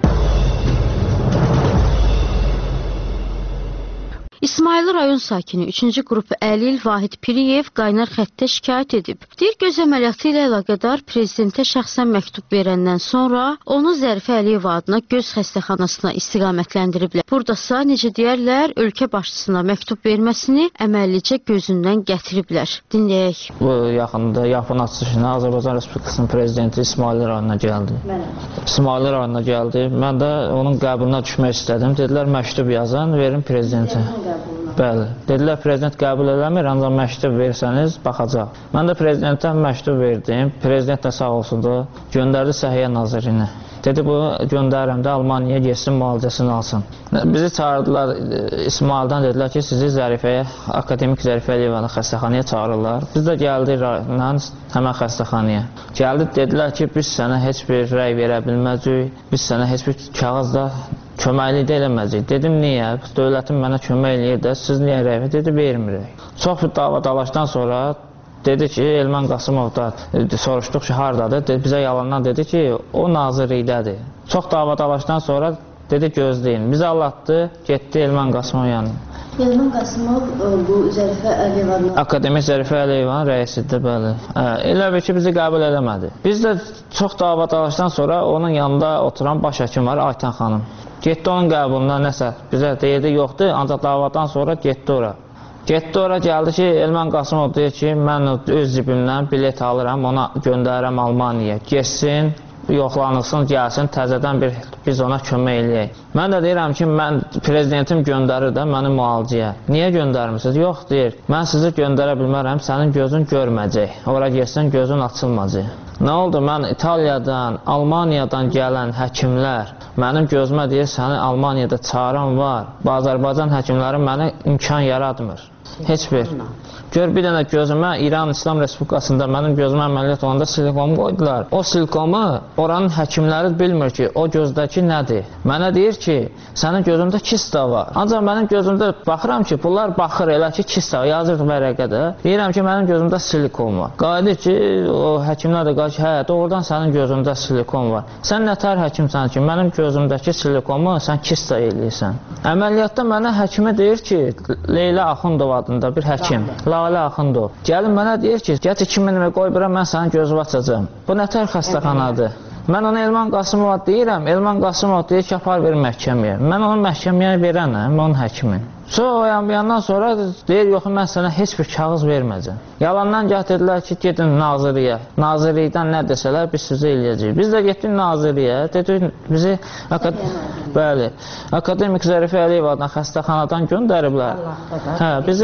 İsmayılı rayon sakini üçüncü qrupu Əlil Vahid Piriyev qaynar xəttə şikayət edib. Deyir, göz əməliyyatı ilə əlaqədar prezidentə şəxsən məktub verəndən sonra onu Zərifə Əliyev adına göz xəstəxanasına istiqamətləndiriblər. Buradasa, necə deyərlər, ölkə başçısına məktub verməsini əməllicə gözündən gətiriblər. Dinləyək. Bu yaxında yapın açılışına Azərbaycan Respublikasının prezidenti İsmayılı rayonuna gəldi. İsmayılı rayonuna gəldi. Mən də onun qəbuluna düşmək istədim. Dedilər, məktub yazın, verin prezidentə. Bəli. Dedilər, prezident qəbul eləmir, ancaq məktub versəniz, baxacaq. Mən də prezidentdən məktub verdim. Prezident də sağ olsun da göndərdi Səhiyyə Nazirinə. Dedi, bu göndərirəm də Almaniyaya getsin, müalicəsini alsın. Bizi çağırdılar İsmaildən, dedilər ki, sizi Zərifəyə, Akademik Zərifə Əliyevə xəstəxanaya çağırırlar. Biz də gəldik rayondan həmən xəstəxanaya. Gəldik, dedilər ki, biz sənə heç bir rəy verə bilməyəcəyik, biz sənə heç bir kağızda köməklik də eləməyəcək. Dedim, niyə? Dövlətin mənə kömək eləyir də, siz niyə rəy? Dedi, vermirik. Çox bir dava dalaşdan sonra dedi ki, Elman Qasımov da soruşduq ki, haradadır? Dedi, bizə yalandan dedi ki, o nazirlikdədir. Çox dava dalaşdan sonra dedi, gözləyin. Bizi allatdı, getdi Elman Qasımov yanına. Elman Qasımov bu Zərifə Əliyevanın Akademik Zərifə Əliyevanın rəisidir, bəli. Elə bir ki, bizi qəbul eləmədi. Biz də çox dava dalaşdan sonra onun yanında oturan baş həkim var, Aytan xanım. Getdi onun qəbuluna nəsə, bizə deyildi, yoxdur, ancaq davadan sonra getdi ora. Getdi ora, gəldi ki, Elman Qasımov deyir ki, mən öz cibimdən bilet alıram, ona göndərirəm Almaniyaya, getsin, yoxlanılsın, gəlsin, təzədən bir, biz ona kömək eləyək. Mən də deyirəm ki, mən prezidentim göndərir də məni müalicəyə. Niyə göndərmirsiniz? Yox, deyir, mən sizi göndərə bilmərəm, sənin gözün görməyəcək. Ora getsin, gözün açılmayacaq. Nə oldu? Mən İtaliyadan, Almaniyadan gələn həkimlər mənim gözümə deyir, səni Almaniyada çağıran var. Azərbaycan həkimləri mənə imkan yaratmır. Heç bir. Gör, bir dənə gözümə İran İslam Respublikasında mənim gözümə əməliyyat olanda silikomu qoydular. O silikomu oranın həkimləri bilmir ki, o gözdəki nədir. Mənə deyir ki, sənin gözündə kista var. Ancaq mənim gözümdə baxıram ki, bunlar baxır elə ki, kista yazır vərəqədə. Deyirəm ki, mənim gözümdə silikon var. Qayıdır ki, o həkimlər də qayıdır ki, hə, doğrudan sənin gözündə silikon var. Sən nətər həkimsən ki, mənim gözümdəki silikomu sən kista eləyirsən. Əməliyyatda mənə həkimi deyir ki, Leyla Axundov adında bir həkim. Lalə Axundov. Gəlin mənə deyir ki, get iki min qoy bura, mən sənin gözünü açacağım. Bu nətər xəstəxanadır? Mən ona Elman Qasımova deyirəm, Elman Qasımov deyir ki, apar ver məhkəməyə. Mən onu məhkəməyə verənəm, onun həkimin. Sonra o yandan sonra deyir, yox, mən sənə heç bir kağız verməyəcəm. Yalandan gətirdilər ki, gedin naziriyə. Nazirlikdən nə desələr, biz sizə eləyəcəyik. Biz də getdik naziriyə, dedik, bizi akad bəli, Akademik Zərifə Əliyev adına xəstəxanadan göndəriblər. Hə, bizi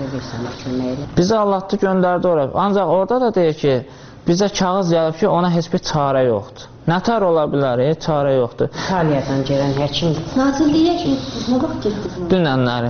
bizi Allah'tı göndərdi ora. Ancaq orada da deyir ki, bizə kağız gəlib ki, ona heç bir çarə yoxdur. Nətər ola bilər, heç çarə yoxdur. İtaliyadan gələn həkim. Nazirliyə nə vaxt getdiniz? Dünənləri.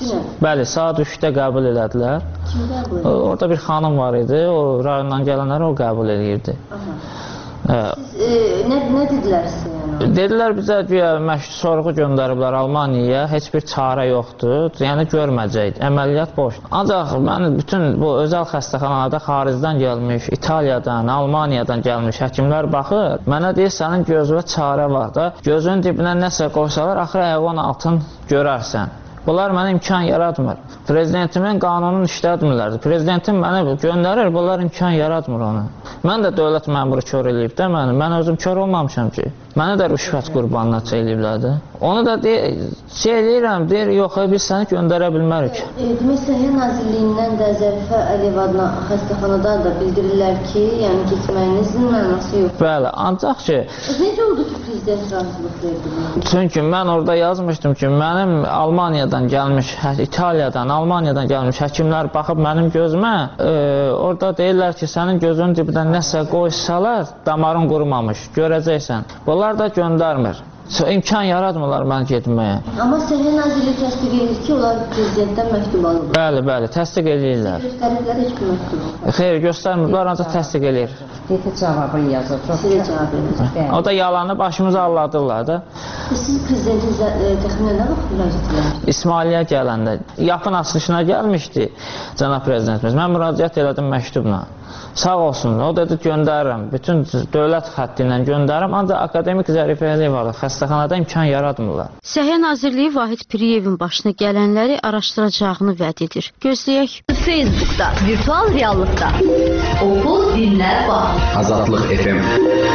Bəli, saat üçdə qəbul elədilər. Kim qəbul edir? Orada bir xanım var idi, o rayondan gələnləri o qəbul edirdi. Siz e, nə, nə dedilər sizə? Yəni? Dedilər bizə güya məşq sorğu göndəriblər Almaniyaya, heç bir çarə yoxdur, yəni görməyəcək, əməliyyat boş. Ancaq mən bütün bu özəl xəstəxanalarda xaricdən gəlmiş, İtaliyadan, Almaniyadan gəlmiş həkimlər baxır, mənə deyir sənin gözünə çarə var da, gözünün dibinə nəsə qoysalar, axır ayağın altın görərsən. Bunlar mənə imkan yaratmır. Prezidentimin qanununu işlətmirlər. Prezidentim mənə göndərir, bunlar imkan yaratmır onu. Mən də dövlət məmuru kör eləyib də məni. Mən özüm kör olmamışam ki. Məni də rüşvət qurbanına çeyləyiblər də. Onu da deyir, şey eləyirəm, deyir, yox, biz səni göndərə bilmərik. E, demək, Səhiyyə Nazirliyindən də Zərifə Əliyev adına xəstəxanada da bildirirlər ki, yəni keçməyinizin mənası yox. Bəli, ancaq ki... Necə oldu ki, prezident razılıq verdi? Çünki mən orada yazmışdım ki, mənim Almaniyadan gəlmiş, İtaliyadan, Almaniyadan gəlmiş həkimlər baxıb mənim gözümə, e, orada deyirlər ki, sənin gözünün dibindən nəsə qoysalar, damarın qurumamış, görəcəksən. Bunlar da göndərmir. İmkan yaratmırlar mən getməyə. Amma Səhiyyə Nazirliyi təsdiq edir ki, onlar prezidentdən məktub alırlar. Bəli, bəli, təsdiq edirlər. Göstəriblər heç bir məktub. Xeyr, göstərmirlər, ancaq təsdiq edir. Deyir cavabını yazır. Sizə cavab verir. O da yalanı başımıza alladırlar da. Siz prezidentin təxminən nə vaxt müraciət edərsiniz? İsmailiyə gələndə, yapın açılışına gəlmişdi cənab prezidentimiz. Mən müraciət elədim məktubla. Sağ olsun, o dedi göndərirəm, bütün dövlət xətti ilə göndərirəm, ancaq akademik Zərifə Əliyev var, xəstəxanada imkan yaratmırlar. Səhiyyə Nazirliyi Vahid Piriyevin başına gələnləri araşdıracağını vəd edir. Gözləyək. Facebookda, virtual reallıqda. Oxu, dinlə, bax. Azadlıq F M.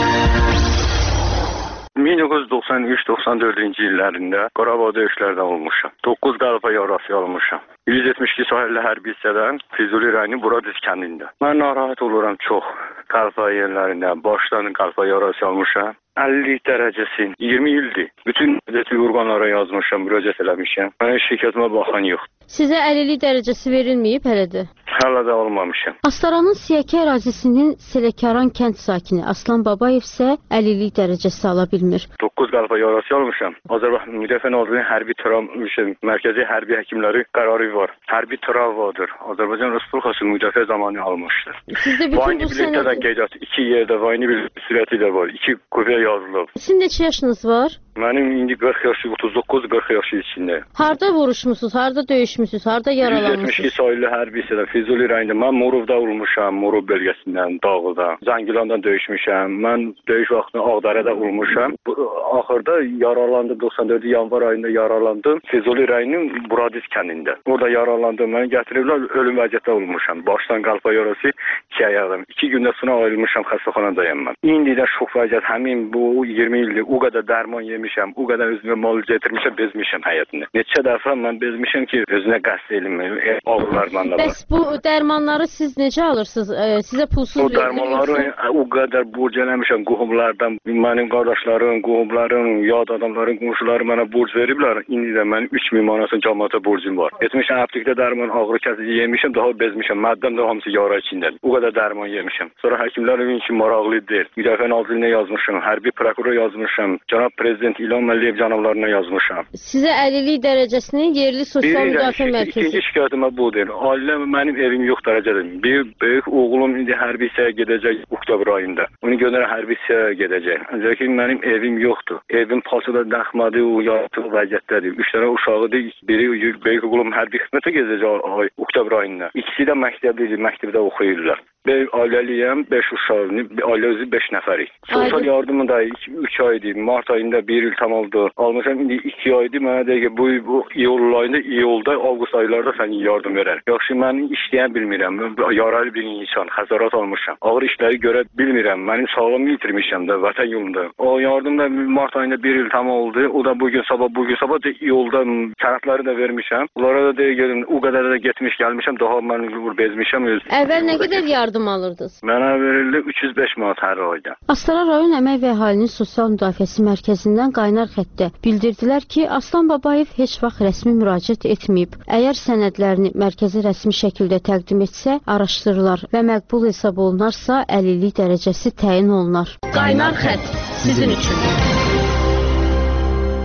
min doqquz yüz doxsan üç doxsan dördüncü illərində Qarabağ döyüşlərdə olmuşam. doqquz qəlpə yarası almışam. yüz yetmiş iki sahilli hərbi hissədən Füzuli rayonu Buradiz kəndində. Mən narahat oluram çox. Qəlpə yerlərində başdan qəlpə yarası almışam. əlli dərəcəsi, iyirmi ildir. Bütün dövlət orqanlara yazmışam, müraciət eləmişəm. Mənim şirkətimə baxan yoxdur. Sizə əlillik dərəcəsi verilməyib hələ də? Hələ də almamışam. Astaranın Siyəkə ərazisinin Selekaran kənd sakini Aslan Babayev isə əlillik dərəcəsi ala bilmir. doqquz qəlpə yarası almışam. Azərbaycan Müdafiə Nazirliyinin hərbi travma mərkəzi hərbi həkimləri qərarı var. Hərbi travmadır. Azərbaycan Respublikası müdafiə zamanı almışdır. Sizdə bütün bu sənəd... qeydiyyat iki yerdə vayni bir sürəti də var. İki qüvvə yazılıb. Sizin neçə yaşınız var? Mənim indi qırx yaşı, otuz doqquz qırx yaşı içində. Harda vuruşmusunuz, harda döyüşmüsünüz, harda yaralanmışsınız? yüz yetmiş iki sahilli hərbi hissədə Füzuli rayonunda. Mən Murovda olmuşam, Murov bölgəsindən, Dağlıda. Zəngilandan döyüşmüşəm. Mən döyüş vaxtında Ağdərədə olmuşam. Axırda yaralandım, doxsan dördü yanvar ayında yaralandım. Füzuli rayonunun Buradiz kəndində. Orada yaralandım, məni gətiriblər, ölüm vəziyyətdə olmuşam. Başdan qəlpə yarası iki ayağım. İki gündə sonra ayrılmışam, xəstəxanadayım mən. İndi də şox vəziyyət, həmin bu iyirmi ildir, o qədər dərman yemişəm, o qədər özümə mal getirmişəm, bezmişəm həyatını. Neçə dəfə mən bezmişəm ki, özünə qəsd elmir, ağrılar məndə var. Bəs bu dərmanları siz necə alırsınız? Sizə pulsuz verilir? O dərmanları o qədər borc eləmişəm qohumlardan, mənim qardaşlarım, qohumlarım, yad adamların, qonşuları mənə borc veriblər. İndi də mənim üç min manatın cəmaata borcum var. Getmişəm aptekdə dərman, ağrı kəsici yemişəm, daha bezmişəm. Məddəm də hamısı yara içindədir. O qədər dərman yemişəm. Sonra həkimlər üçün maraqlı deyil. Müdafiə Nazirliyinə yazmışam, hərbi prokurora yazmışam, cənab prezident İlham Əliyev cənablarına yazmışam. Sizə əlillik dərəcəsini yerli sosial müdafiə mərkəzi. İkinci şikayətimə budur. Ailəm mənim evim yox dərəcədir. Bir böyük oğlum indi hərbi hissəyə gedəcək oktyabr ayında. Onu göndərə hərbi hissəyə gedəcək. Ancaq ki mənim evim yoxdur. Evim Pasada daxmadı, o yatıq vəziyyətdədir. Üç dənə uşağıdır. Biri böyük oğlum hərbi xidmətə gedəcək oktyabr ayında. İkisi də məktəblidir, məktəbdə oxuyurlar. Ben ailəliyəm, beş uşağım, ailə özü beş nəfərik. Sosial yardımı da üç aydır, mart ayında bir il tam oldu. Almışam indi iki aydır, mənə deyək ki, bu, bu iyul ayında, iyulda, avqust aylarda sən yardım verər. Yaxşı, mən işləyən bilmirəm, yaralı bir insan, xəsarət almışam. Ağır işləri görə bilmirəm, mənim sağlamı itirmişəm də, vətən yolunda. O yardım da mart ayında bir il tam oldu, o da bugün sabah, bugün sabah da iyulda kənətləri də vermişəm. Onlara da deyək, o qədər də getmiş, gəlmişəm, daha mən bezmişəm. Əvvəl nə qədər yardım alırdınız? Mənə verildi üç yüz beş manat hər ayda. Astara rayon Əmək və Əhalinin Sosial Müdafiəsi Mərkəzindən qaynar xəttdə bildirdilər ki, Aslan Babayev heç vaxt rəsmi müraciət etməyib. Əgər sənədlərini mərkəzə rəsmi şəkildə təqdim etsə, araşdırılar və məqbul hesab olunarsa, əlillik dərəcəsi təyin olunar. Qaynar xətt sizin üçün.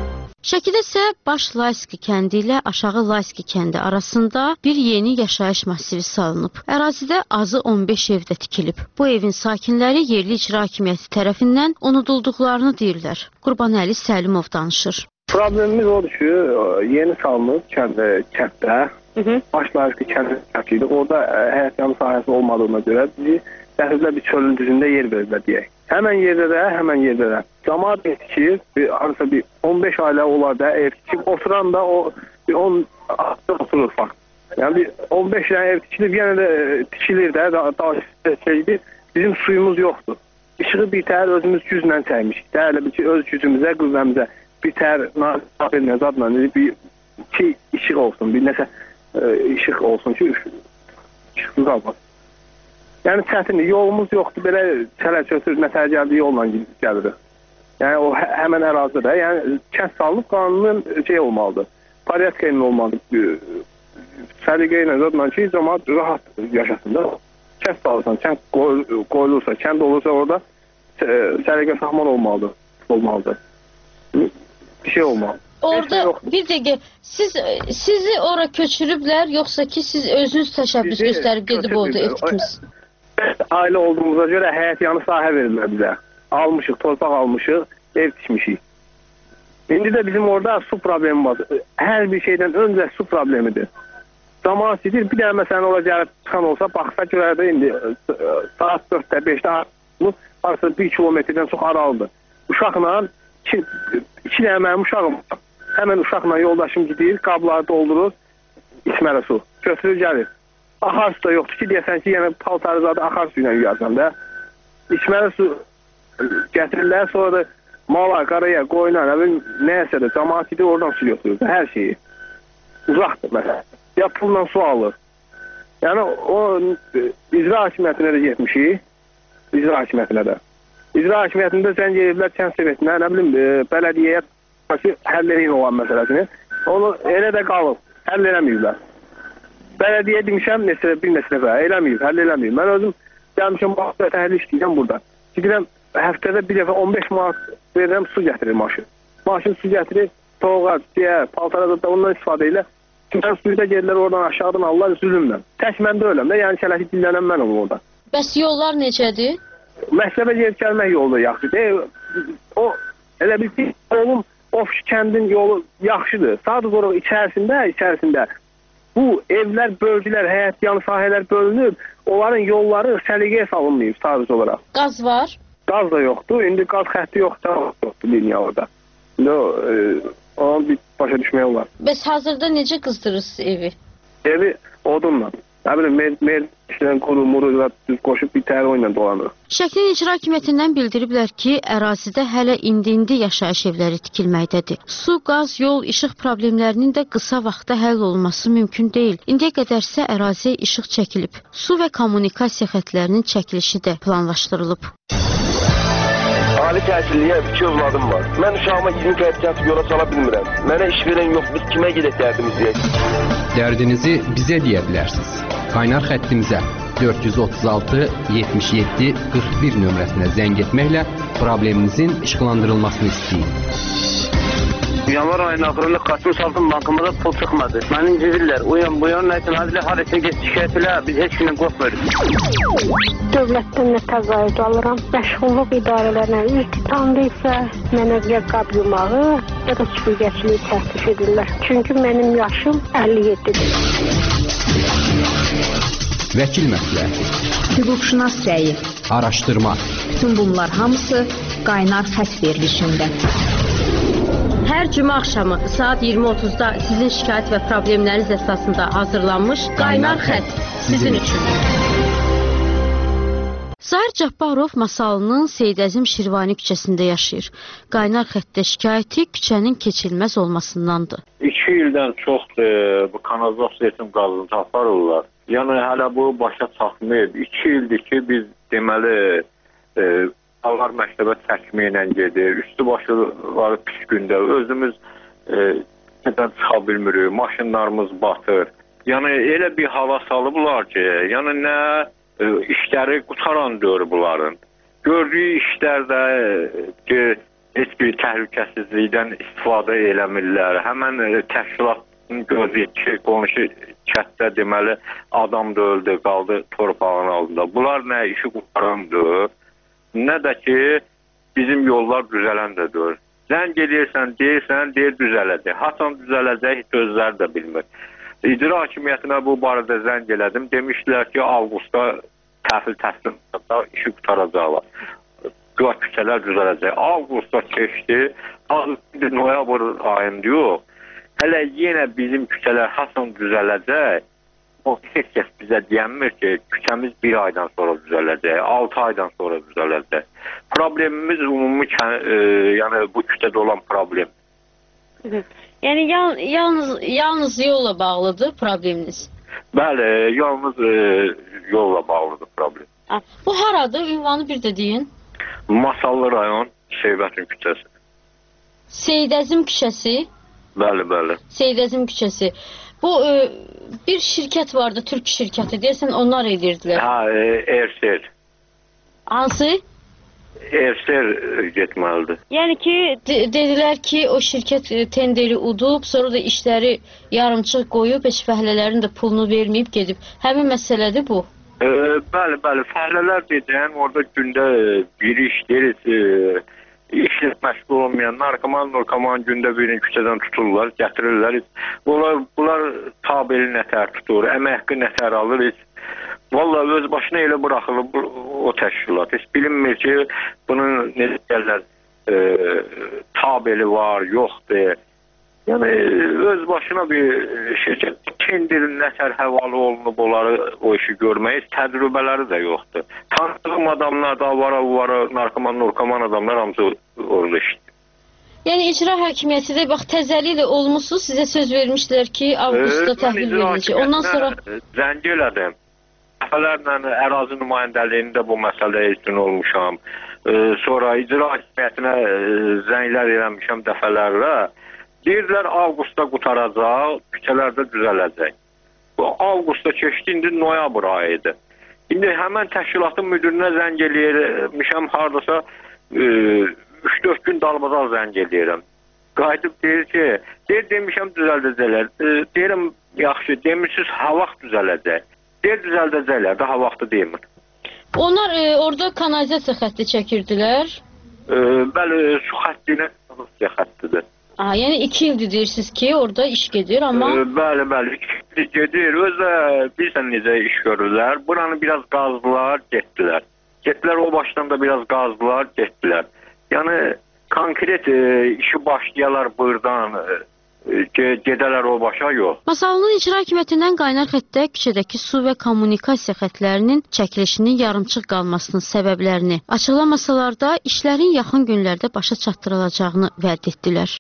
Şəkidə isə Baş Layski kəndi ilə Aşağı Layski kəndi arasında bir yeni yaşayış massivi salınıb. Ərazidə azı on beş evdə tikilib. Bu evin sakinləri yerli icra hakimiyyəti tərəfindən unudulduqlarını deyirlər. Qurbanəli Səlimov danışır. Problemimiz odur ki, yeni salınıb kəndə, kənddə, Baş Layski kəndi, orada həyat yanı sahəsi olmadığına görə bizi dəhlizlə bir çölün düzündə yer verirlər deyək. Həmən yerdə də, həmən yerdə də. Camaat ev tikir, arası bir on beş ailə olar da ev tikib, oturan da o bir on oturur fakt. Yəni bir on beş dənə ev tikilir, yenə də tikilir də, daha şeydir. Bizim suyumuz yoxdur. İşığı bir təhər özümüz güclə çəkmişik. Dəyərli bir ki, öz gücümüzə, qüvvəmizə bir təhər nazirlə, zadla bir iki işıq olsun, bir nəsə işıq olsun ki, işıqsız qalmasın. Yəni çətinlik, yolumuz yoxdur, belə çələ-çötür, nətər gəldiyi yolla gəlirik. Yəni o hə həmən ərazidə, yəni kənd salınıb qanunun şey olmalıdır, pariyyatka ilə olmalıdır, səliqə ilə zadla ki, cəmaat rahat yaşasın da. Kənd salırsan, kənd qoyulursa, kənd olursa orada səliqə sahman olmalıdır, olmalıdır. Bir şey olmalıdır. Orada bir dəqiqə, siz sizi ora köçürüblər, yoxsa ki siz özünüz təşəbbüs göstərib gedib orada ev tikmisiniz? Ailə olduğumuza görə həyat yanı sahə verirlər bizə. Almışıq, torpaq almışıq, ev tikmişik. İndi də bizim orada su problemi var. Hər bir şeydən öncə su problemidir. Camaat edir, bir dənə məsələn ora gəlib çıxan olsa, baxsa görərdə indi saat dörddə, beşdə arası bir kilometrdən çox aralıdır. Uşaqla, iki, iki dənə mənim uşağım var. Həmən uşaqla yoldaşım gidir, qabları doldurur, içməli su. Götürür, gəlir. Axar su da yoxdur ki, deyəsən ki, yəni paltarı zadı axar su ilə yuyarsan da. İçməli su gətirirlər, sonra da mala, qaraya, qoyuna, nəyəsə də cəmaat edir, oradan su götürür, hər şeyi. Uzaqdır məsələn. Ya pulla su alır. Yəni o icra hakimiyyətinə də getmişik, icra hakimiyyətinə də. İcra hakimiyyətində zəng ediblər kənd sovetinə, nə bilim, bələdiyyəyə ki, həll edin olan məsələsini. Onu elə də qalıb, həll eləməyiblər. Bələdiyyə demişəm, nesə, bir nesə dəfə, eləməyib, həll eləməyib. Mən özüm gəlmişəm, baxda təhlil işləyəcəm burada. Gidirəm, həftədə bir dəfə on beş manat verirəm, su gətirir maşın. Maşın su gətirir, toğac, deyə, paltara da ondan istifadə ilə. Mən suyuda gelirlər, oradan aşağıdan alırlar, zülümlə. Tək mən də öləm də, yəni kələki dillənəm mən olum orada. Bəs yollar necədir? Məktəbə gedib gəlmək yolu yaxşıdır. O, elə bir ki, oğlum, of kəndin yolu yaxşıdır. Sadəcə olaraq içərisində, içərisində bu evlər, bölgülər, həyat yanı sahələr bölünüb, onların yolları səliqəyə salınmayıb sadəcə olaraq. Qaz var? Qaz da yoxdur, indi qaz xətti yoxdur, yoxdur liniya orada. İndi o, e, onu bir başa düşmək olar. Bəs hazırda necə qızdırırsınız evi? Evi odunla. Nə bilim, mer, mer işlən quru, muru, düz qoşub bir təhər oyla dolanır. Şəklin icra hakimiyyətindən bildiriblər ki, ərazidə hələ indi-indi yaşayış evləri tikilməkdədir. Su, qaz, yol, işıq problemlərinin də qısa vaxtda həll olunması mümkün deyil. İndiyə qədərsə əraziyə işıq çəkilib. Su və kommunikasiya xətlərinin çəkilişi də planlaşdırılıb. Ali təhsilliyə iki övladım var. Mən uşağıma yirmi qətiyyatı yola sala bilmirəm. Mənə iş verən yox, biz kimə gedək dərdimizi deyək? Dərdinizi bizə deyə bilərsiniz. Qaynar xəttimizə dörd yüz otuz altı yetmiş yeddi qırx bir nömrəsinə zəng etməklə probleminizin işıqlandırılmasını istəyin. Yanvar ayının axırında Qasım Saltın bankımıza pul çıxmadı. Məni incidirlər. O yan bu yan nəsin? Hadi harasa get şikayət elə. Biz heç kimin qorxmuyoruz. Dövlətdən nə təqaüd alıram. Məşğulluq idarələrinə üz tutandı isə mənə ya qab yumağı, ya da süpürgəçiliyi təklif edirlər. Çünki mənim yaşım əlli yeddidir. Vəkil məsləhəti, hüquqşünas rəyi, araşdırma. Bütün bunlar hamısı qaynar xətt verilişində. Hər cümə axşamı saat iyirmi otuzda sizin şikayət və problemləriniz əsasında hazırlanmış Qaynar Xətt sizin üçün. Zahir Cabbarov Masalının Seyid Əzim Şirvani küçəsində yaşayır. Qaynar Xəttdə şikayəti küçənin keçilməz olmasındandır. İki ildən çoxdur bu kanalizasiya üçün qazıntı aparırlar. Yəni hələ bu başa çatmayıb. İki ildir ki biz deməli e, Ağlar məktəbə çəkməklə gedir, üstü başları pis gündə, özümüz nədən e, çıxa bilmirik, maşınlarımız batır. Yəni elə bir hava salıblar ki, yəni nə e, işləri qutaran dör bunların. Gördüyü işlərdə ki, heç bir təhlükəsizlikdən istifadə eləmirlər. Həmən təşkilatın gözü ki, qonşu kənddə deməli adam da öldü, qaldı torpağın altında. Bunlar nə işi qutarandır, nə də ki bizim yollar düzələn də deyil. Zəng edirsən, deyirsən, deyir düzələcək. Hasan düzələcək, heç özləri də bilmir. İcra hakimiyyətinə bu barədə zəng elədim. Demişdilər ki, avqustda təhvil təslimatda işi qutaracaqlar. Qıva küçələr düzələcək. Avqustda keçdi, azı noyabr ayında yox. Hələ yenə bizim küçələr hasan düzələcək. O heç kəs bizə deyənmir ki, küçəmiz bir aydan sonra düzələcək, altı aydan sonra düzələcək. Problemimiz ümumi, e, yəni bu küçədə olan problem. Yəni yal yalnız yalnız yolla bağlıdır probleminiz? Bəli, yalnız e, yolla bağlıdır problem. Ha, bu haradır? Ünvanı bir də deyin. Masallı rayon, Seybətin küçəsi. Seydəzim küçəsi? Bəli, bəli. Seydəzim küçəsi. Bu e, bir şirkət vardı, Türk şirkəti. Deyəsən onlar edirdilər. Ha, e, Erser. Hansı? Erser getməlidir. Yəni ki, de dedilər ki, o şirkət tenderi udub, sonra da işləri yarımçıq qoyub, heç fəhlələrin də pulunu verməyib gedib. Həmin məsələdir bu. E, bəli, bəli. Fəhlələr deyən, orada gündə bir iş deyiriz, e, işlə məşğul olmayan narkoman, narkoman gündə birini küçədən tuturlar, gətirirlər. Bunlar, bunlar tabeli nətər tutur, əmək haqqı nətər alır. Vallahi öz başına elə bıraxılıb o təşkilat. Heç bilinmir ki, bunun necə deyirlər, e, tabeli var, yoxdur. Yəni öz başına bir şirkət kendirin nətər həvalı olunub onları o işi görməyiz, təcrübələri də yoxdur. Tanıdığım adamlar da var, var, narkoman, narkoman adamlar hamısı orada işdir. Yəni icra hakimiyyəti də bax təzəliklə olmuşsunuz, sizə söz vermişdilər ki, avqustda təhvil verilecək. Ondan sonra zəng elədim. Dəfələrlə ərazi nümayəndəliyində bu məsələyə üstün olmuşam. Ee, sonra icra hakimiyyətinə zənglər eləmişəm dəfələrlə. Deyirlər, avqustda qutaracaq, küçələrdə düzələcək. Bu avqustda keçdi, indi noyabr ayıdır. İndi həmən təşkilatın müdürünə zəng eləyirmişəm, haradasa üç dörd gün dalbadal zəng eləyirəm. Qayıdıb deyir ki, deyir, demişəm düzəldəcəklər. E, deyirəm, yaxşı, demişsiniz, ha vaxt düzələcək. Deyir, düzəldəcəklər, daha vaxtı demir. Onlar e, orada kanalizasiya xətti çəkirdilər? E, bəli, su xəttinə kanalizasiya xəttidir. Aha, yəni iki ildir deyirsiniz ki, orada iş gedir, amma... E, bəli, bəli, iki ildir gedir. Özdə bilsən necə iş görürlər. Buranı biraz qazdılar, getdilər. Getdilər, o başdan da biraz qazdılar, getdilər. Yəni, konkret e, işi başlayalar buradan... E, gedələr o başa yox. Masalının icra hakimiyyətindən qaynar xəttdə küçədəki su və kommunikasiya xətlərinin çəkilişinin yarımçıq qalmasının səbəblərini açıqlamasalar da işlərin yaxın günlərdə başa çatdırılacağını vəd etdilər.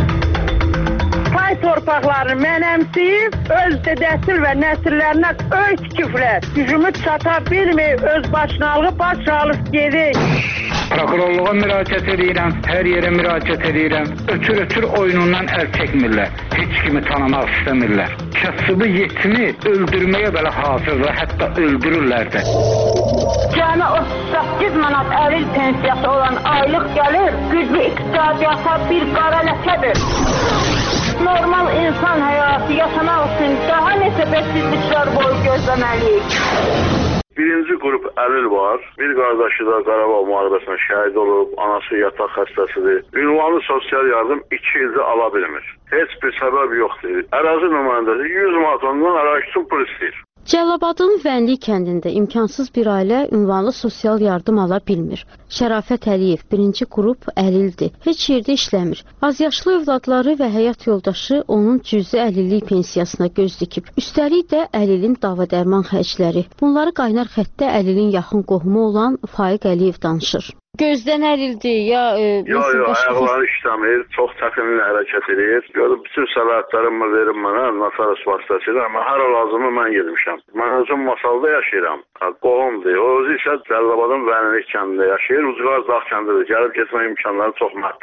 Pay torpaqlarını mənəmsiyib, öz dədəsil və nəsillərinə öy tikiblər. Gücümüz çata bilmir, öz başınalığı baş alıb gedir. Prokurorluğa müraciət edirəm, hər yerə müraciət edirəm. Ötür-ötür oyunundan əl çəkmirlər, heç kimi tanımaq istəmirlər. Kasıbı yetimi öldürməyə belə hazırlar, hətta öldürürlər də. Cəmi otuz səkkiz manat əlil pensiyası olan aylıq gəlir, güclü iqtisadiyyata bir qara ləkədir. Normal insan həyatı yaşamaq üçün daha neçə bəksizliklər boyu gözləməliyik. Birinci qrup əlil var. Bir qardaşı da Qarabağ müharibəsində şəhid olub, anası yataq xəstəsidir. Ünvanlı sosial yardım iki ildir ala bilmir. Heç bir səbəb yoxdur. Ərazi nümayəndəsi yüz manat ondan ərazi üçün pul istəyir. Cəlilabadın Vənli kəndində imkansız bir ailə ünvanlı sosial yardım ala bilmir. Şərafət Əliyev birinci qrup əlildir. Heç yerdə işləmir. Azyaşlı övladları və həyat yoldaşı onun cüzi əlillik pensiyasına göz dikib. Üstəlik də əlilin dava-dərman xərcləri. Bunları qaynar xəttdə əlilin yaxın qohumu olan Faiq Əliyev danışır. Gözdən əlildir, ya... E, yox, yox, ayaqları işləmir, çox çətinlə hərəkət edir. Görüm, bütün səlahiyyətlərimi verim mənə, Nasaras vasitəsilə, amma hər lazımı mən gedmişəm. Mən özüm Masalda yaşayıram, qohumdur. O özü isə Cəlilabadın Vənli kəndində yaşayır, Ucqar Dağ kəndidir. Gəlib getmək imkanları çox məhduddur.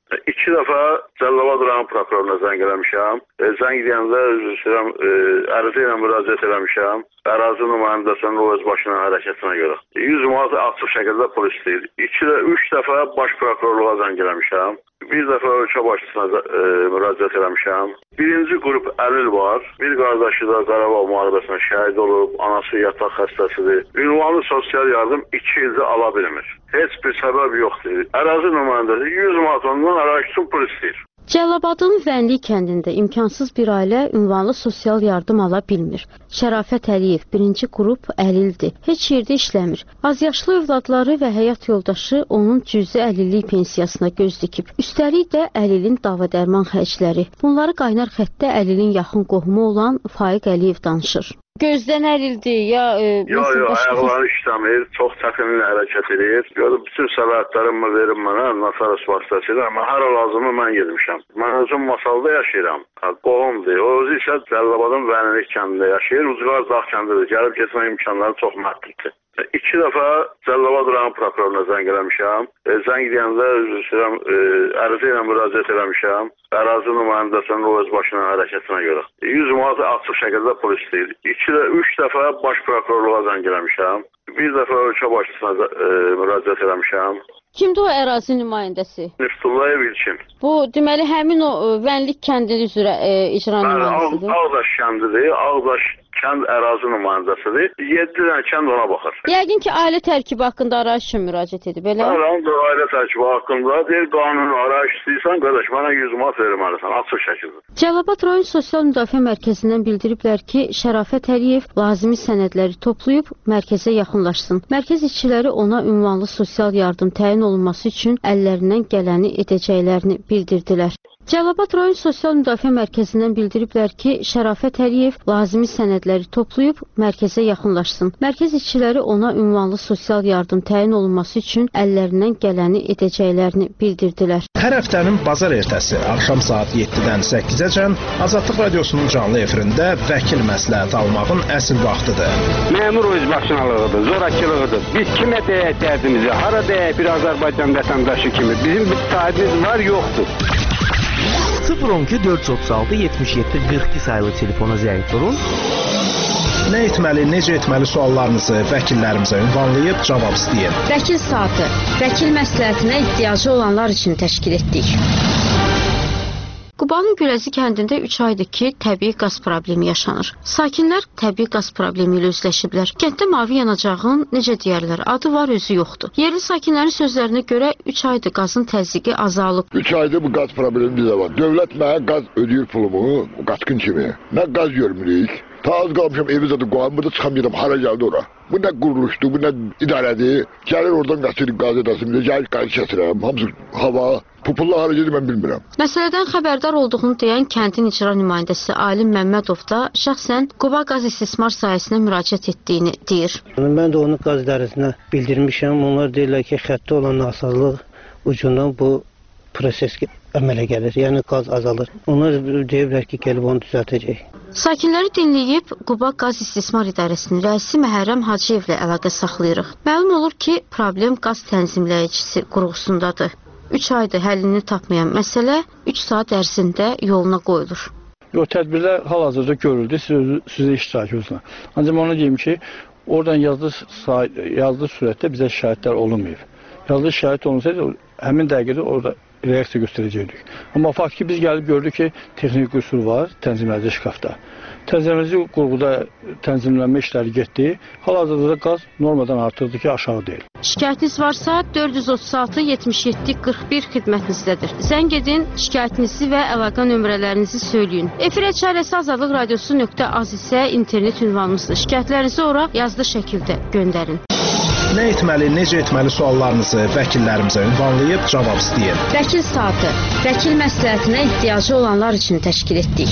İki dəfə Cəlilabad rayon prokuroruna zəng eləmişəm. E, zəng deyəndə üzr istəyirəm, e, ərizə ilə müraciət eləmişəm. Ərazi nümayəndəsinin o öz başına hərəkətinə görə. yüz manat açıq şəkildə pul istəyir. İki də üç dəfə baş prokurorluğa zəng eləmişəm. Bir dəfə ölkə başçısına e, müraciət eləmişəm. Birinci qrup əlil var. Bir qardaşı da Qarabağ müharibəsində şəhid olub, anası yataq xəstəsidir. Ünvanlı sosial yardım iki ildir ala bilmir. Heç bir səbəb yoxdur. Ərazi nümayəndəsi yüz manat ondan ərazi üçün pul istəyir. Cəlilabadın Vənli kəndində imkansız bir ailə ünvanlı sosial yardım ala bilmir. Şərafət Əliyev birinci qrup əlildir. Heç yerdə işləmir. Azyaşlı övladları və həyat yoldaşı onun cüzi əlillik pensiyasına göz dikib. Üstəlik də əlilin dava dərman xərcləri. Bunları qaynar xəttdə əlilin yaxın qohumu olan Faiq Əliyev danışır. Gözdən ərildi ya... E, yox, yox, ayaqları işləmir, çox çətinlə hərəkət edir. Görüb, bütün səlahiyyətlərimi verim mənə, Nasaras vasitəsilə, amma hər lazımı mən yedirmişəm. Mən özüm Masalda yaşayıram, qohumdur. O özü isə Cəlilabadın Vənilik kəndində yaşayır, Ucqar Dağ kəndidir, gəlib getmə imkanları çox məhduddur. İki dəfə Cəlilabad rayon prokuroruna zəng eləmişəm. E, zəng deyəndə üzr istəyirəm, e, ərizə ilə müraciət eləmişəm. Ərazi nümayəndəsinin o öz başına hərəkətinə görə. yüz manat açıq şəkildə pul istəyir. İki də üç dəfə baş prokurorluğa zəng eləmişəm. Bir dəfə ölkə başçısına e, müraciət eləmişəm. Kimdir o ərazi nümayəndəsi? Niftullayev İlkin. Bu, deməli, həmin o Vənlik kəndinin üzrə e, icra nümayəndəsidir. Ağdaş kəndidir, Ağdaş kənd ərazi nümayəndəsidir. yeddi dənə kənd ona baxır. Yəqin ki, ailə tərkibi haqqında arayış üçün müraciət edib, elə? Bəli, ailə tərkibi haqqında deyir, qanun arayış istəyirsən, qardaş, mənə yüz manat verməlisən, açıq şəkildə. Cəlilabad rayon Sosial Müdafiə Mərkəzindən bildiriblər ki, Şərafət Əliyev lazımi sənədləri toplayıb mərkəzə yaxınlaşsın. Mərkəz işçiləri ona ünvanlı sosial yardım təyin olunması üçün əllərindən gələni edəcəklərini bildirdilər. Cəlilabad rayon Sosial Müdafiə Mərkəzindən bildiriblər ki, Şərafət Əliyev lazımi sənədləri toplayıb mərkəzə yaxınlaşsın. Mərkəz işçiləri ona ünvanlı sosial yardım təyin olunması üçün əllərindən gələni edəcəklərini bildirdilər. Hər həftənin bazar ertəsi axşam saat yeddidən səkkizəcən Azadlıq Radiosunun canlı efirində vəkil məsləhət almağın əsl vaxtıdır. Məmur özbaşınalığıdır, zorakılığıdır. Biz kimə deyək dərdimizi, hara deyək bir Azərbaycan vətəndaşı kimi. Bizim bir sahibimiz var, yoxdur. sıfır on iki dörd yüz otuz altı yetmiş yeddi qırx iki sayılı telefona zəng vurun. Nə etməli, necə etməli suallarınızı vəkillərimizə ünvanlayıb cavab istəyin. Vəkil saatı, vəkil məsləhətinə ehtiyacı olanlar üçün təşkil etdik. Qubanın Gürəzi kəndində üç aydır ki, təbii qaz problemi yaşanır. Sakinlər təbii qaz problemi ilə üzləşiblər. Kənddə mavi yanacağın, necə deyərlər, adı var, özü yoxdur. Yerli sakinlərin sözlərinə görə üç aydır qazın təzyiqi azalıb. üç aydır bu qaz problemi bizə var. Dövlət mənə qaz ödəyir pulumu, qatqın kimi. Nə qaz görmürük. Ta az qalmışam evi zaten qoyam, burada çıxamayacam, hara gəldi ora. Bu nə quruluşdur, bu nə idarədir. Gəlir oradan qaçırıq qaz edəsimizə, gəlir qaz kəsirəm, hamısı hava. Pupulla hara gedir, mən bilmirəm. Məsələdən xəbərdar olduğunu deyən kəndin icra nümayəndəsi Alim Məmmədov da şəxsən Quba qaz istismar sahəsinə müraciət etdiyini deyir. Mən də onu qaz idarəsinə bildirmişəm. Onlar deyirlər ki, xəttdə olan nasazlıq ucundan bu proses əmələ gəlir. Yəni qaz azalır. Onlar deyirlər ki, gəlib onu düzəltəcək. Sakinləri dinləyib Quba qaz istismar idarəsinin rəisi Məhərrəm Hacıyevlə əlaqə saxlayırıq. Məlum olur ki, problem qaz tənzimləyicisi qurğusundadır. üç aydır həllini tapmayan məsələ üç saat ərzində yoluna qoyulur. O tədbirlər hal-hazırda görüldü, siz sizə iştirak edirsiniz. Ancaq onu deyim ki, oradan yazdığı yazdığı sürətdə bizə şikayətlər olunmayıb. Yazdığı şikayət olunsaydı, həmin dəqiqədə orada reaksiya göstərəcəkdik. Amma fakt ki, biz gəlib gördük ki, texniki qüsur var tənzimləyici şkafda. Tənzimləyici qurğuda tənzimlənmə işləri getdi. Hal-hazırda da qaz normadan artıqdır ki, aşağı deyil. Şikayətiniz varsa dörd yüz otuz altı yetmiş yeddi qırx bir xidmətinizdədir. Zəng edin, şikayətinizi və əlaqə nömrələrinizi söyləyin. Efirə çarəsi azadlıq radiosu nöqtə az isə internet ünvanımızdır. Şikayətlərinizi ora yazılı şəkildə göndərin. Nə etməli, necə etməli suallarınızı vəkillərimizə ünvanlayıb cavab istəyin. Vəkil saatı, vəkil məsləhətinə ehtiyacı olanlar üçün təşkil etdik.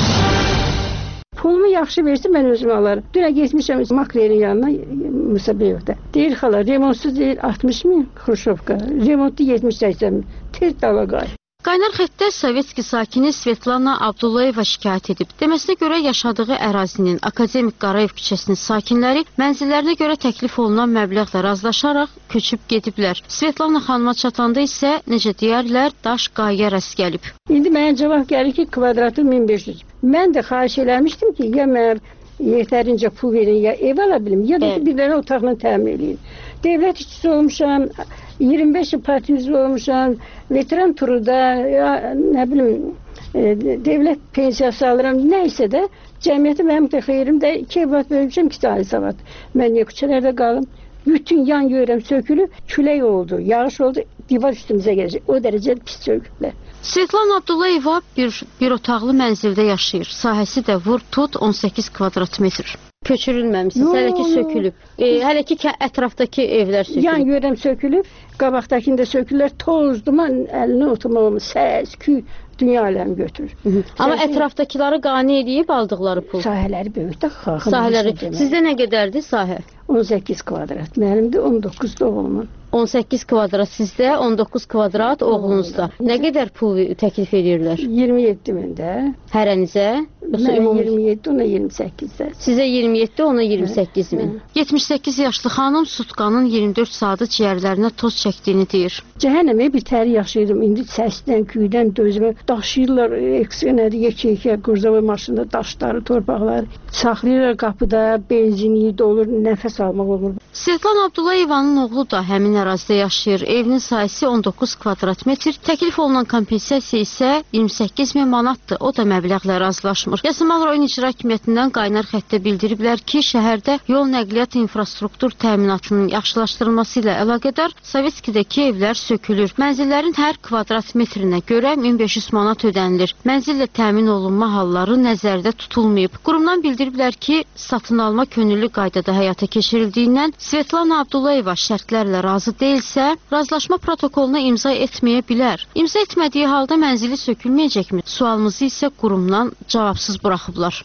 Pulumu yaxşı versin, mən özüm alaram. Dünə getmişəm maklerin yanına, Musa Beyovda. Deyir xala, remontsuz deyil altmış min Xruşovka. Remontlu yetmiş səksən min. Tez dala qay. Qaynar xəttdə Sovetski sakini Svetlana Abdullayeva şikayət edib. Deməsinə görə yaşadığı ərazinin Akademik Qarayev küçəsinin sakinləri mənzillərinə görə təklif olunan məbləğlə razılaşaraq köçüb gediblər. Svetlana xanıma çatanda isə, necə deyərlər, daş qayaya rast gəlib. İndi mənə cavab gəlir ki, kvadratı min beş yüz. Mən də xahiş eləmişdim ki, ya mən yetərincə pul verin, ya ev ala bilim, ya da ki, bir dənə otaqla təmin edin. Devlət işçisi olmuşam, iyirmi beş il partiya üzvü olmuşam, veteran turuda, ya, nə bilim, e, devlət pensiyası alıram, nəysə də, cəmiyyəti mənim də xeyrimdə iki evlat bölmüşəm, iki tane savat. Mən niyə küçələrdə qalım? Bütün yan yörəm sökülüb, külək oldu, yağış oldu, divar üstümüzə gələcək. O dərəcə pis söküblər. Svetlana Abdullayeva bir, bir otaqlı mənzildə yaşayır. Sahəsi də vur tut on səkkiz kvadrat metr. Köçürülməmişsiniz, hələ ki sökülüb. E, hələ ki ətrafdakı evlər sökülüb. Yan yörəm sökülüb, qabaqdakını da sökülürlər, toz, duman, əlinə oturmağımız, səs, küy, dünya aləmi götürür. Hı -hı. Amma Səsi... ətrafdakıları qane edib aldıqları pul. Sahələri böyükdə xalqın. Sahələri. Sizdə nə qədərdir sahə? on səkkiz kvadrat. Mənim də on doqquz da oğlumun. on səkkiz kvadrat sizdə, on doqquz kvadrat oğlunuzda. Nə qədər pul təklif edirlər? iyirmi yeddi min də. Hərənizə? Mən iyirmi yeddi, ona iyirmi səkkizdə. Sizə iyirmi yeddi, ona iyirmi səkkiz min. yetmiş səkkiz yaşlı xanım sutkanın iyirmi dörd saatı ciyərlərinə toz çəkdiyini deyir. Cəhənnəmə bir tər yaşayırdım. İndi səsdən, küydən dözmə. Daşıyırlar, ekskənədi, yekə-yekə, qurzava maşında daşları, torpaqları. Saxlayırlar qapıda, benzini dolur, nəfəs almaq olur. Svetlana Abdullayevanın oğlu da həmin ərazidə yaşayır. Evinin sahəsi on doqquz kvadrat metr. Təklif olunan kompensasiya isə iyirmi səkkiz min manatdır. O da məbləğlə razılaşmır. Yasamal rayon icra hakimiyyətindən qaynar xəttdə bildiriblər ki, şəhərdə yol nəqliyyat infrastruktur təminatının yaxşılaşdırılması ilə əlaqədar Sovetskidəki evlər sökülür. Mənzillərin hər kvadrat metrinə görə min beş yüz manat ödənilir. Mənzillə təmin olunma halları nəzərdə tutulmayıb. Qurumdan bildiriblər ki, satın alma könüllü qaydada həyata keçirildiyindən Svetlana Abdullayeva şərtlərlə razı deyilsə, razılaşma protokoluna imza etməyə bilər. İmza etmədiyi halda mənzili sökülməyəcəkmi? Sualımızı isə qurumdan cavabsız buraxıblar.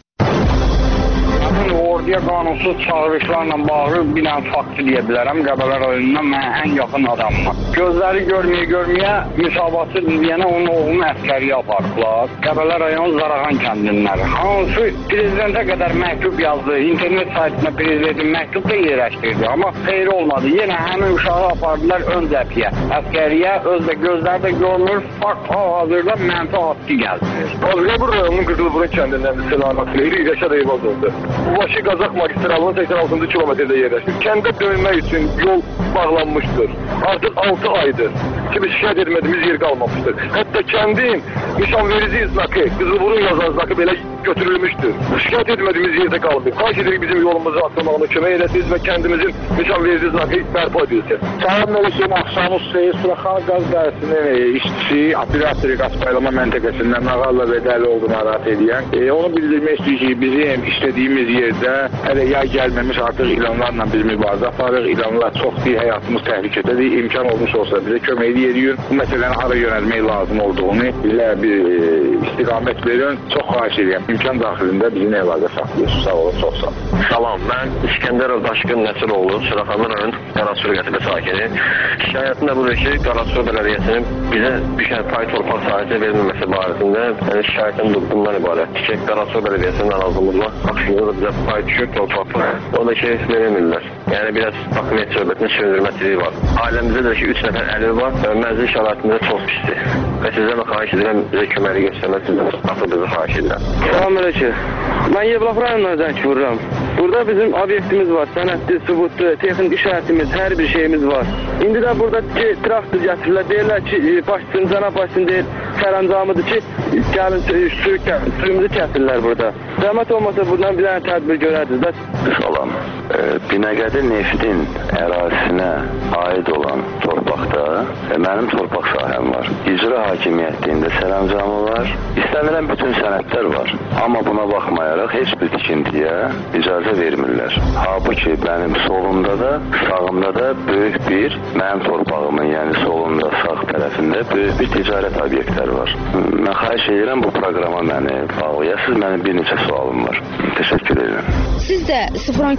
Orduya qanunsuz çağırışlarla bağlı bir dənə faktı deyə bilərəm. Qəbələ rayonundan mən ən yaxın adamım. Gözləri görməyə görməyə müsabatı deyənə onun oğlunu əskəriyə apardılar. Qəbələ rayon Zarağan kəndinləri. Hansı prezidentə qədər məktub yazdı. İnternet saytına prezidentin məktub da yerləşdirdi. Amma xeyri olmadı. Yenə həmin uşağı apardılar ön cəbhəyə. Əskəriyə özdə gözləri də görmür. Fakt hal-hazırda mənfi haqqı gəldirir. Azqabur rayonunun Qızılburun kəndindən selamat Leyli Yaşar Eyvaz oldu. Ulaşı Qazaq magistralının səksən altıncı kilometrdə yerləşir. Kəndə dönmək üçün yol bağlanmışdır. Artıq altı aydır ki, biz şikayət etmədiyimiz yer qalmamışdır. Hətta kəndin nişanverici znakı, Qızılburun yazan znakı belə götürülmüşdür. Şikayət etmədiyimiz yerdə qalıb. Xahiş edirik bizim yolumuzu açılmağına kömək edəsiniz və kəndimizin nişanverici znakı bərpa edilsin. Səhər Mələkənin Axşamuz Seyir Suraxan qaz dərəsinin işçisi, operatori qaz paylama məntəqəsindən Nağalla və Dəli oldu narahat edən. E, onu bildirmək istəyir ki, bizim işlədiyimiz yerdə hələ yay gəlməmiş artıq ilanlarla biz mübarizə aparırıq. İlanlar çoxdur, həyatımız təhlükədədir. İmkan olmuş olsa bizə kömək edirik. Bu məsələni hara yönəlmək lazım olduğunu bizə bir e, istiqamət verin. Çox xahiş edirəm. İmkan daxilində bizi əlaqə saxlayırsınız. Sağ olun, çox sağ olun. Salam, mən İskəndərov Daşqın Nəsiroğlu, Suraxanlı rayon Qarasur qəsəbə sakini. Şikayətimdə budur ki, Qarasur bələdiyyəsinin bizə düşən pay torpaq sahəsi verilməməsi barəsində yəni şikayətim bundan ibarətdir ki, Qarasur bələdiyyəsinin narazılığına aksiyonda da bizə pay düşür torpaqlar. O da ki, verilmirlər. Yəni biraz hakimiyyət söhbətinin süründürməsiliyi var. Ailəmizdə də ki, üç nəfər əliv var və mənzil şəraitində çox pisdir. Və sizdən də xahiş edirəm, bizə köməkli göstərmək, sizdən atıldığınızı xahiş edirəm. Salam əleykum. Mən Yevlax rayonundan zəng vururam. Burada bizim obyektimiz var, sənədli, sübutlu, texnik işarətimiz, hər bir şeyimiz var. İndi də burada ki, traktor gətirirlər, deyirlər ki, başçısın, cənab başçısın deyir, sərəncamıdır ki, gəlin suyumuzu kəsirlər burada. Zəhmət olmasa buradan bir dənə tədbir görərdiniz. Bəs... Salam. E, Binəqədi Neftin ərazisinə aid olan torpaqda e, mənim torpaq sahəm var. İcra hakimiyyətliğində sərəncamı var. İstənilən bütün sənədlər var. Amma buna baxmayaraq heç bir tikintiyə icazə vermirlər. Halbuki mənim solumda da, sağımda da böyük bir, mənim torpağımın, yəni solumda, sağ tərəfində böyük bir ticarət obyektləri var. Mən xahiş edirəm bu proqrama məni bağlayasınız. Mənim bir neçə sualım var. Təşəkkür edirəm. Siz də sıfır on iki dörd yüz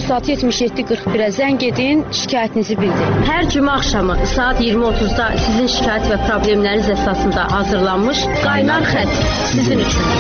dörd yüz altı yetmiş yeddi qırx birə zəng edin, şikayətinizi bildirin. Hər cümə axşamı saat iyirmi otuzda sizin şikayət və problemləriniz əsasında hazırlanmış Qaynar xətt sizin üçün.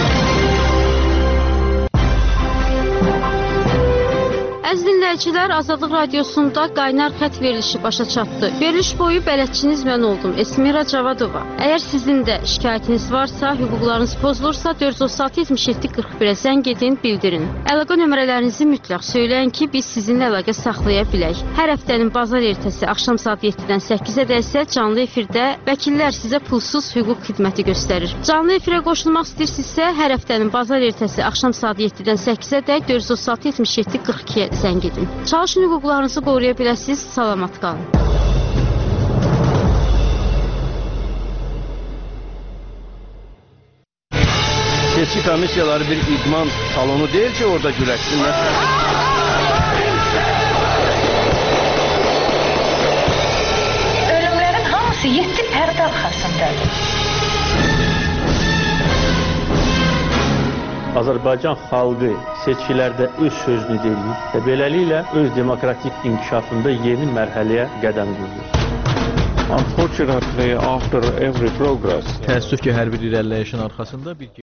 Əziz dinləyicilər, Azadlıq Radiosunda Qaynar xətt verilişi başa çatdı. Veriliş boyu bələdçiniz mən oldum, Esmira Cavadova. Əgər sizin də şikayətiniz varsa, hüquqlarınız pozulursa, dörd yüz altı yetmiş yeddi qırx birə zəng edin, bildirin. Əlaqə nömrələrinizi mütləq söyləyin ki, biz sizinlə əlaqə saxlaya bilək. Hər həftənin bazar ertəsi axşam saat yeddidən səkkizədək isə canlı efirdə vəkillər sizə pulsuz hüquq xidməti göstərir. Canlı efirə qoşulmaq istəyirsinizsə, hər həftənin bazar ertəsi axşam saat yeddidən səkkizədək dörd yüz altı yetmiş yeddi qırx ikiyə zəng edin. Çalışın hüquqlarınızı qoruya biləsiniz. Salamat qalın. Seçki komissiyaları bir idman salonu deyil ki, orada güləşsinlər. Ölümlərin hamısı yeddi pərdə arxasındadır. Azərbaycan xalqı seçkilərdə öz sözünü deyir və beləliklə öz demokratik inkişafında yeni mərhələyə qədəm qoyur. Unfortunately, after every progress, təəssüf ki, hər bir irəliləyişin arxasında bir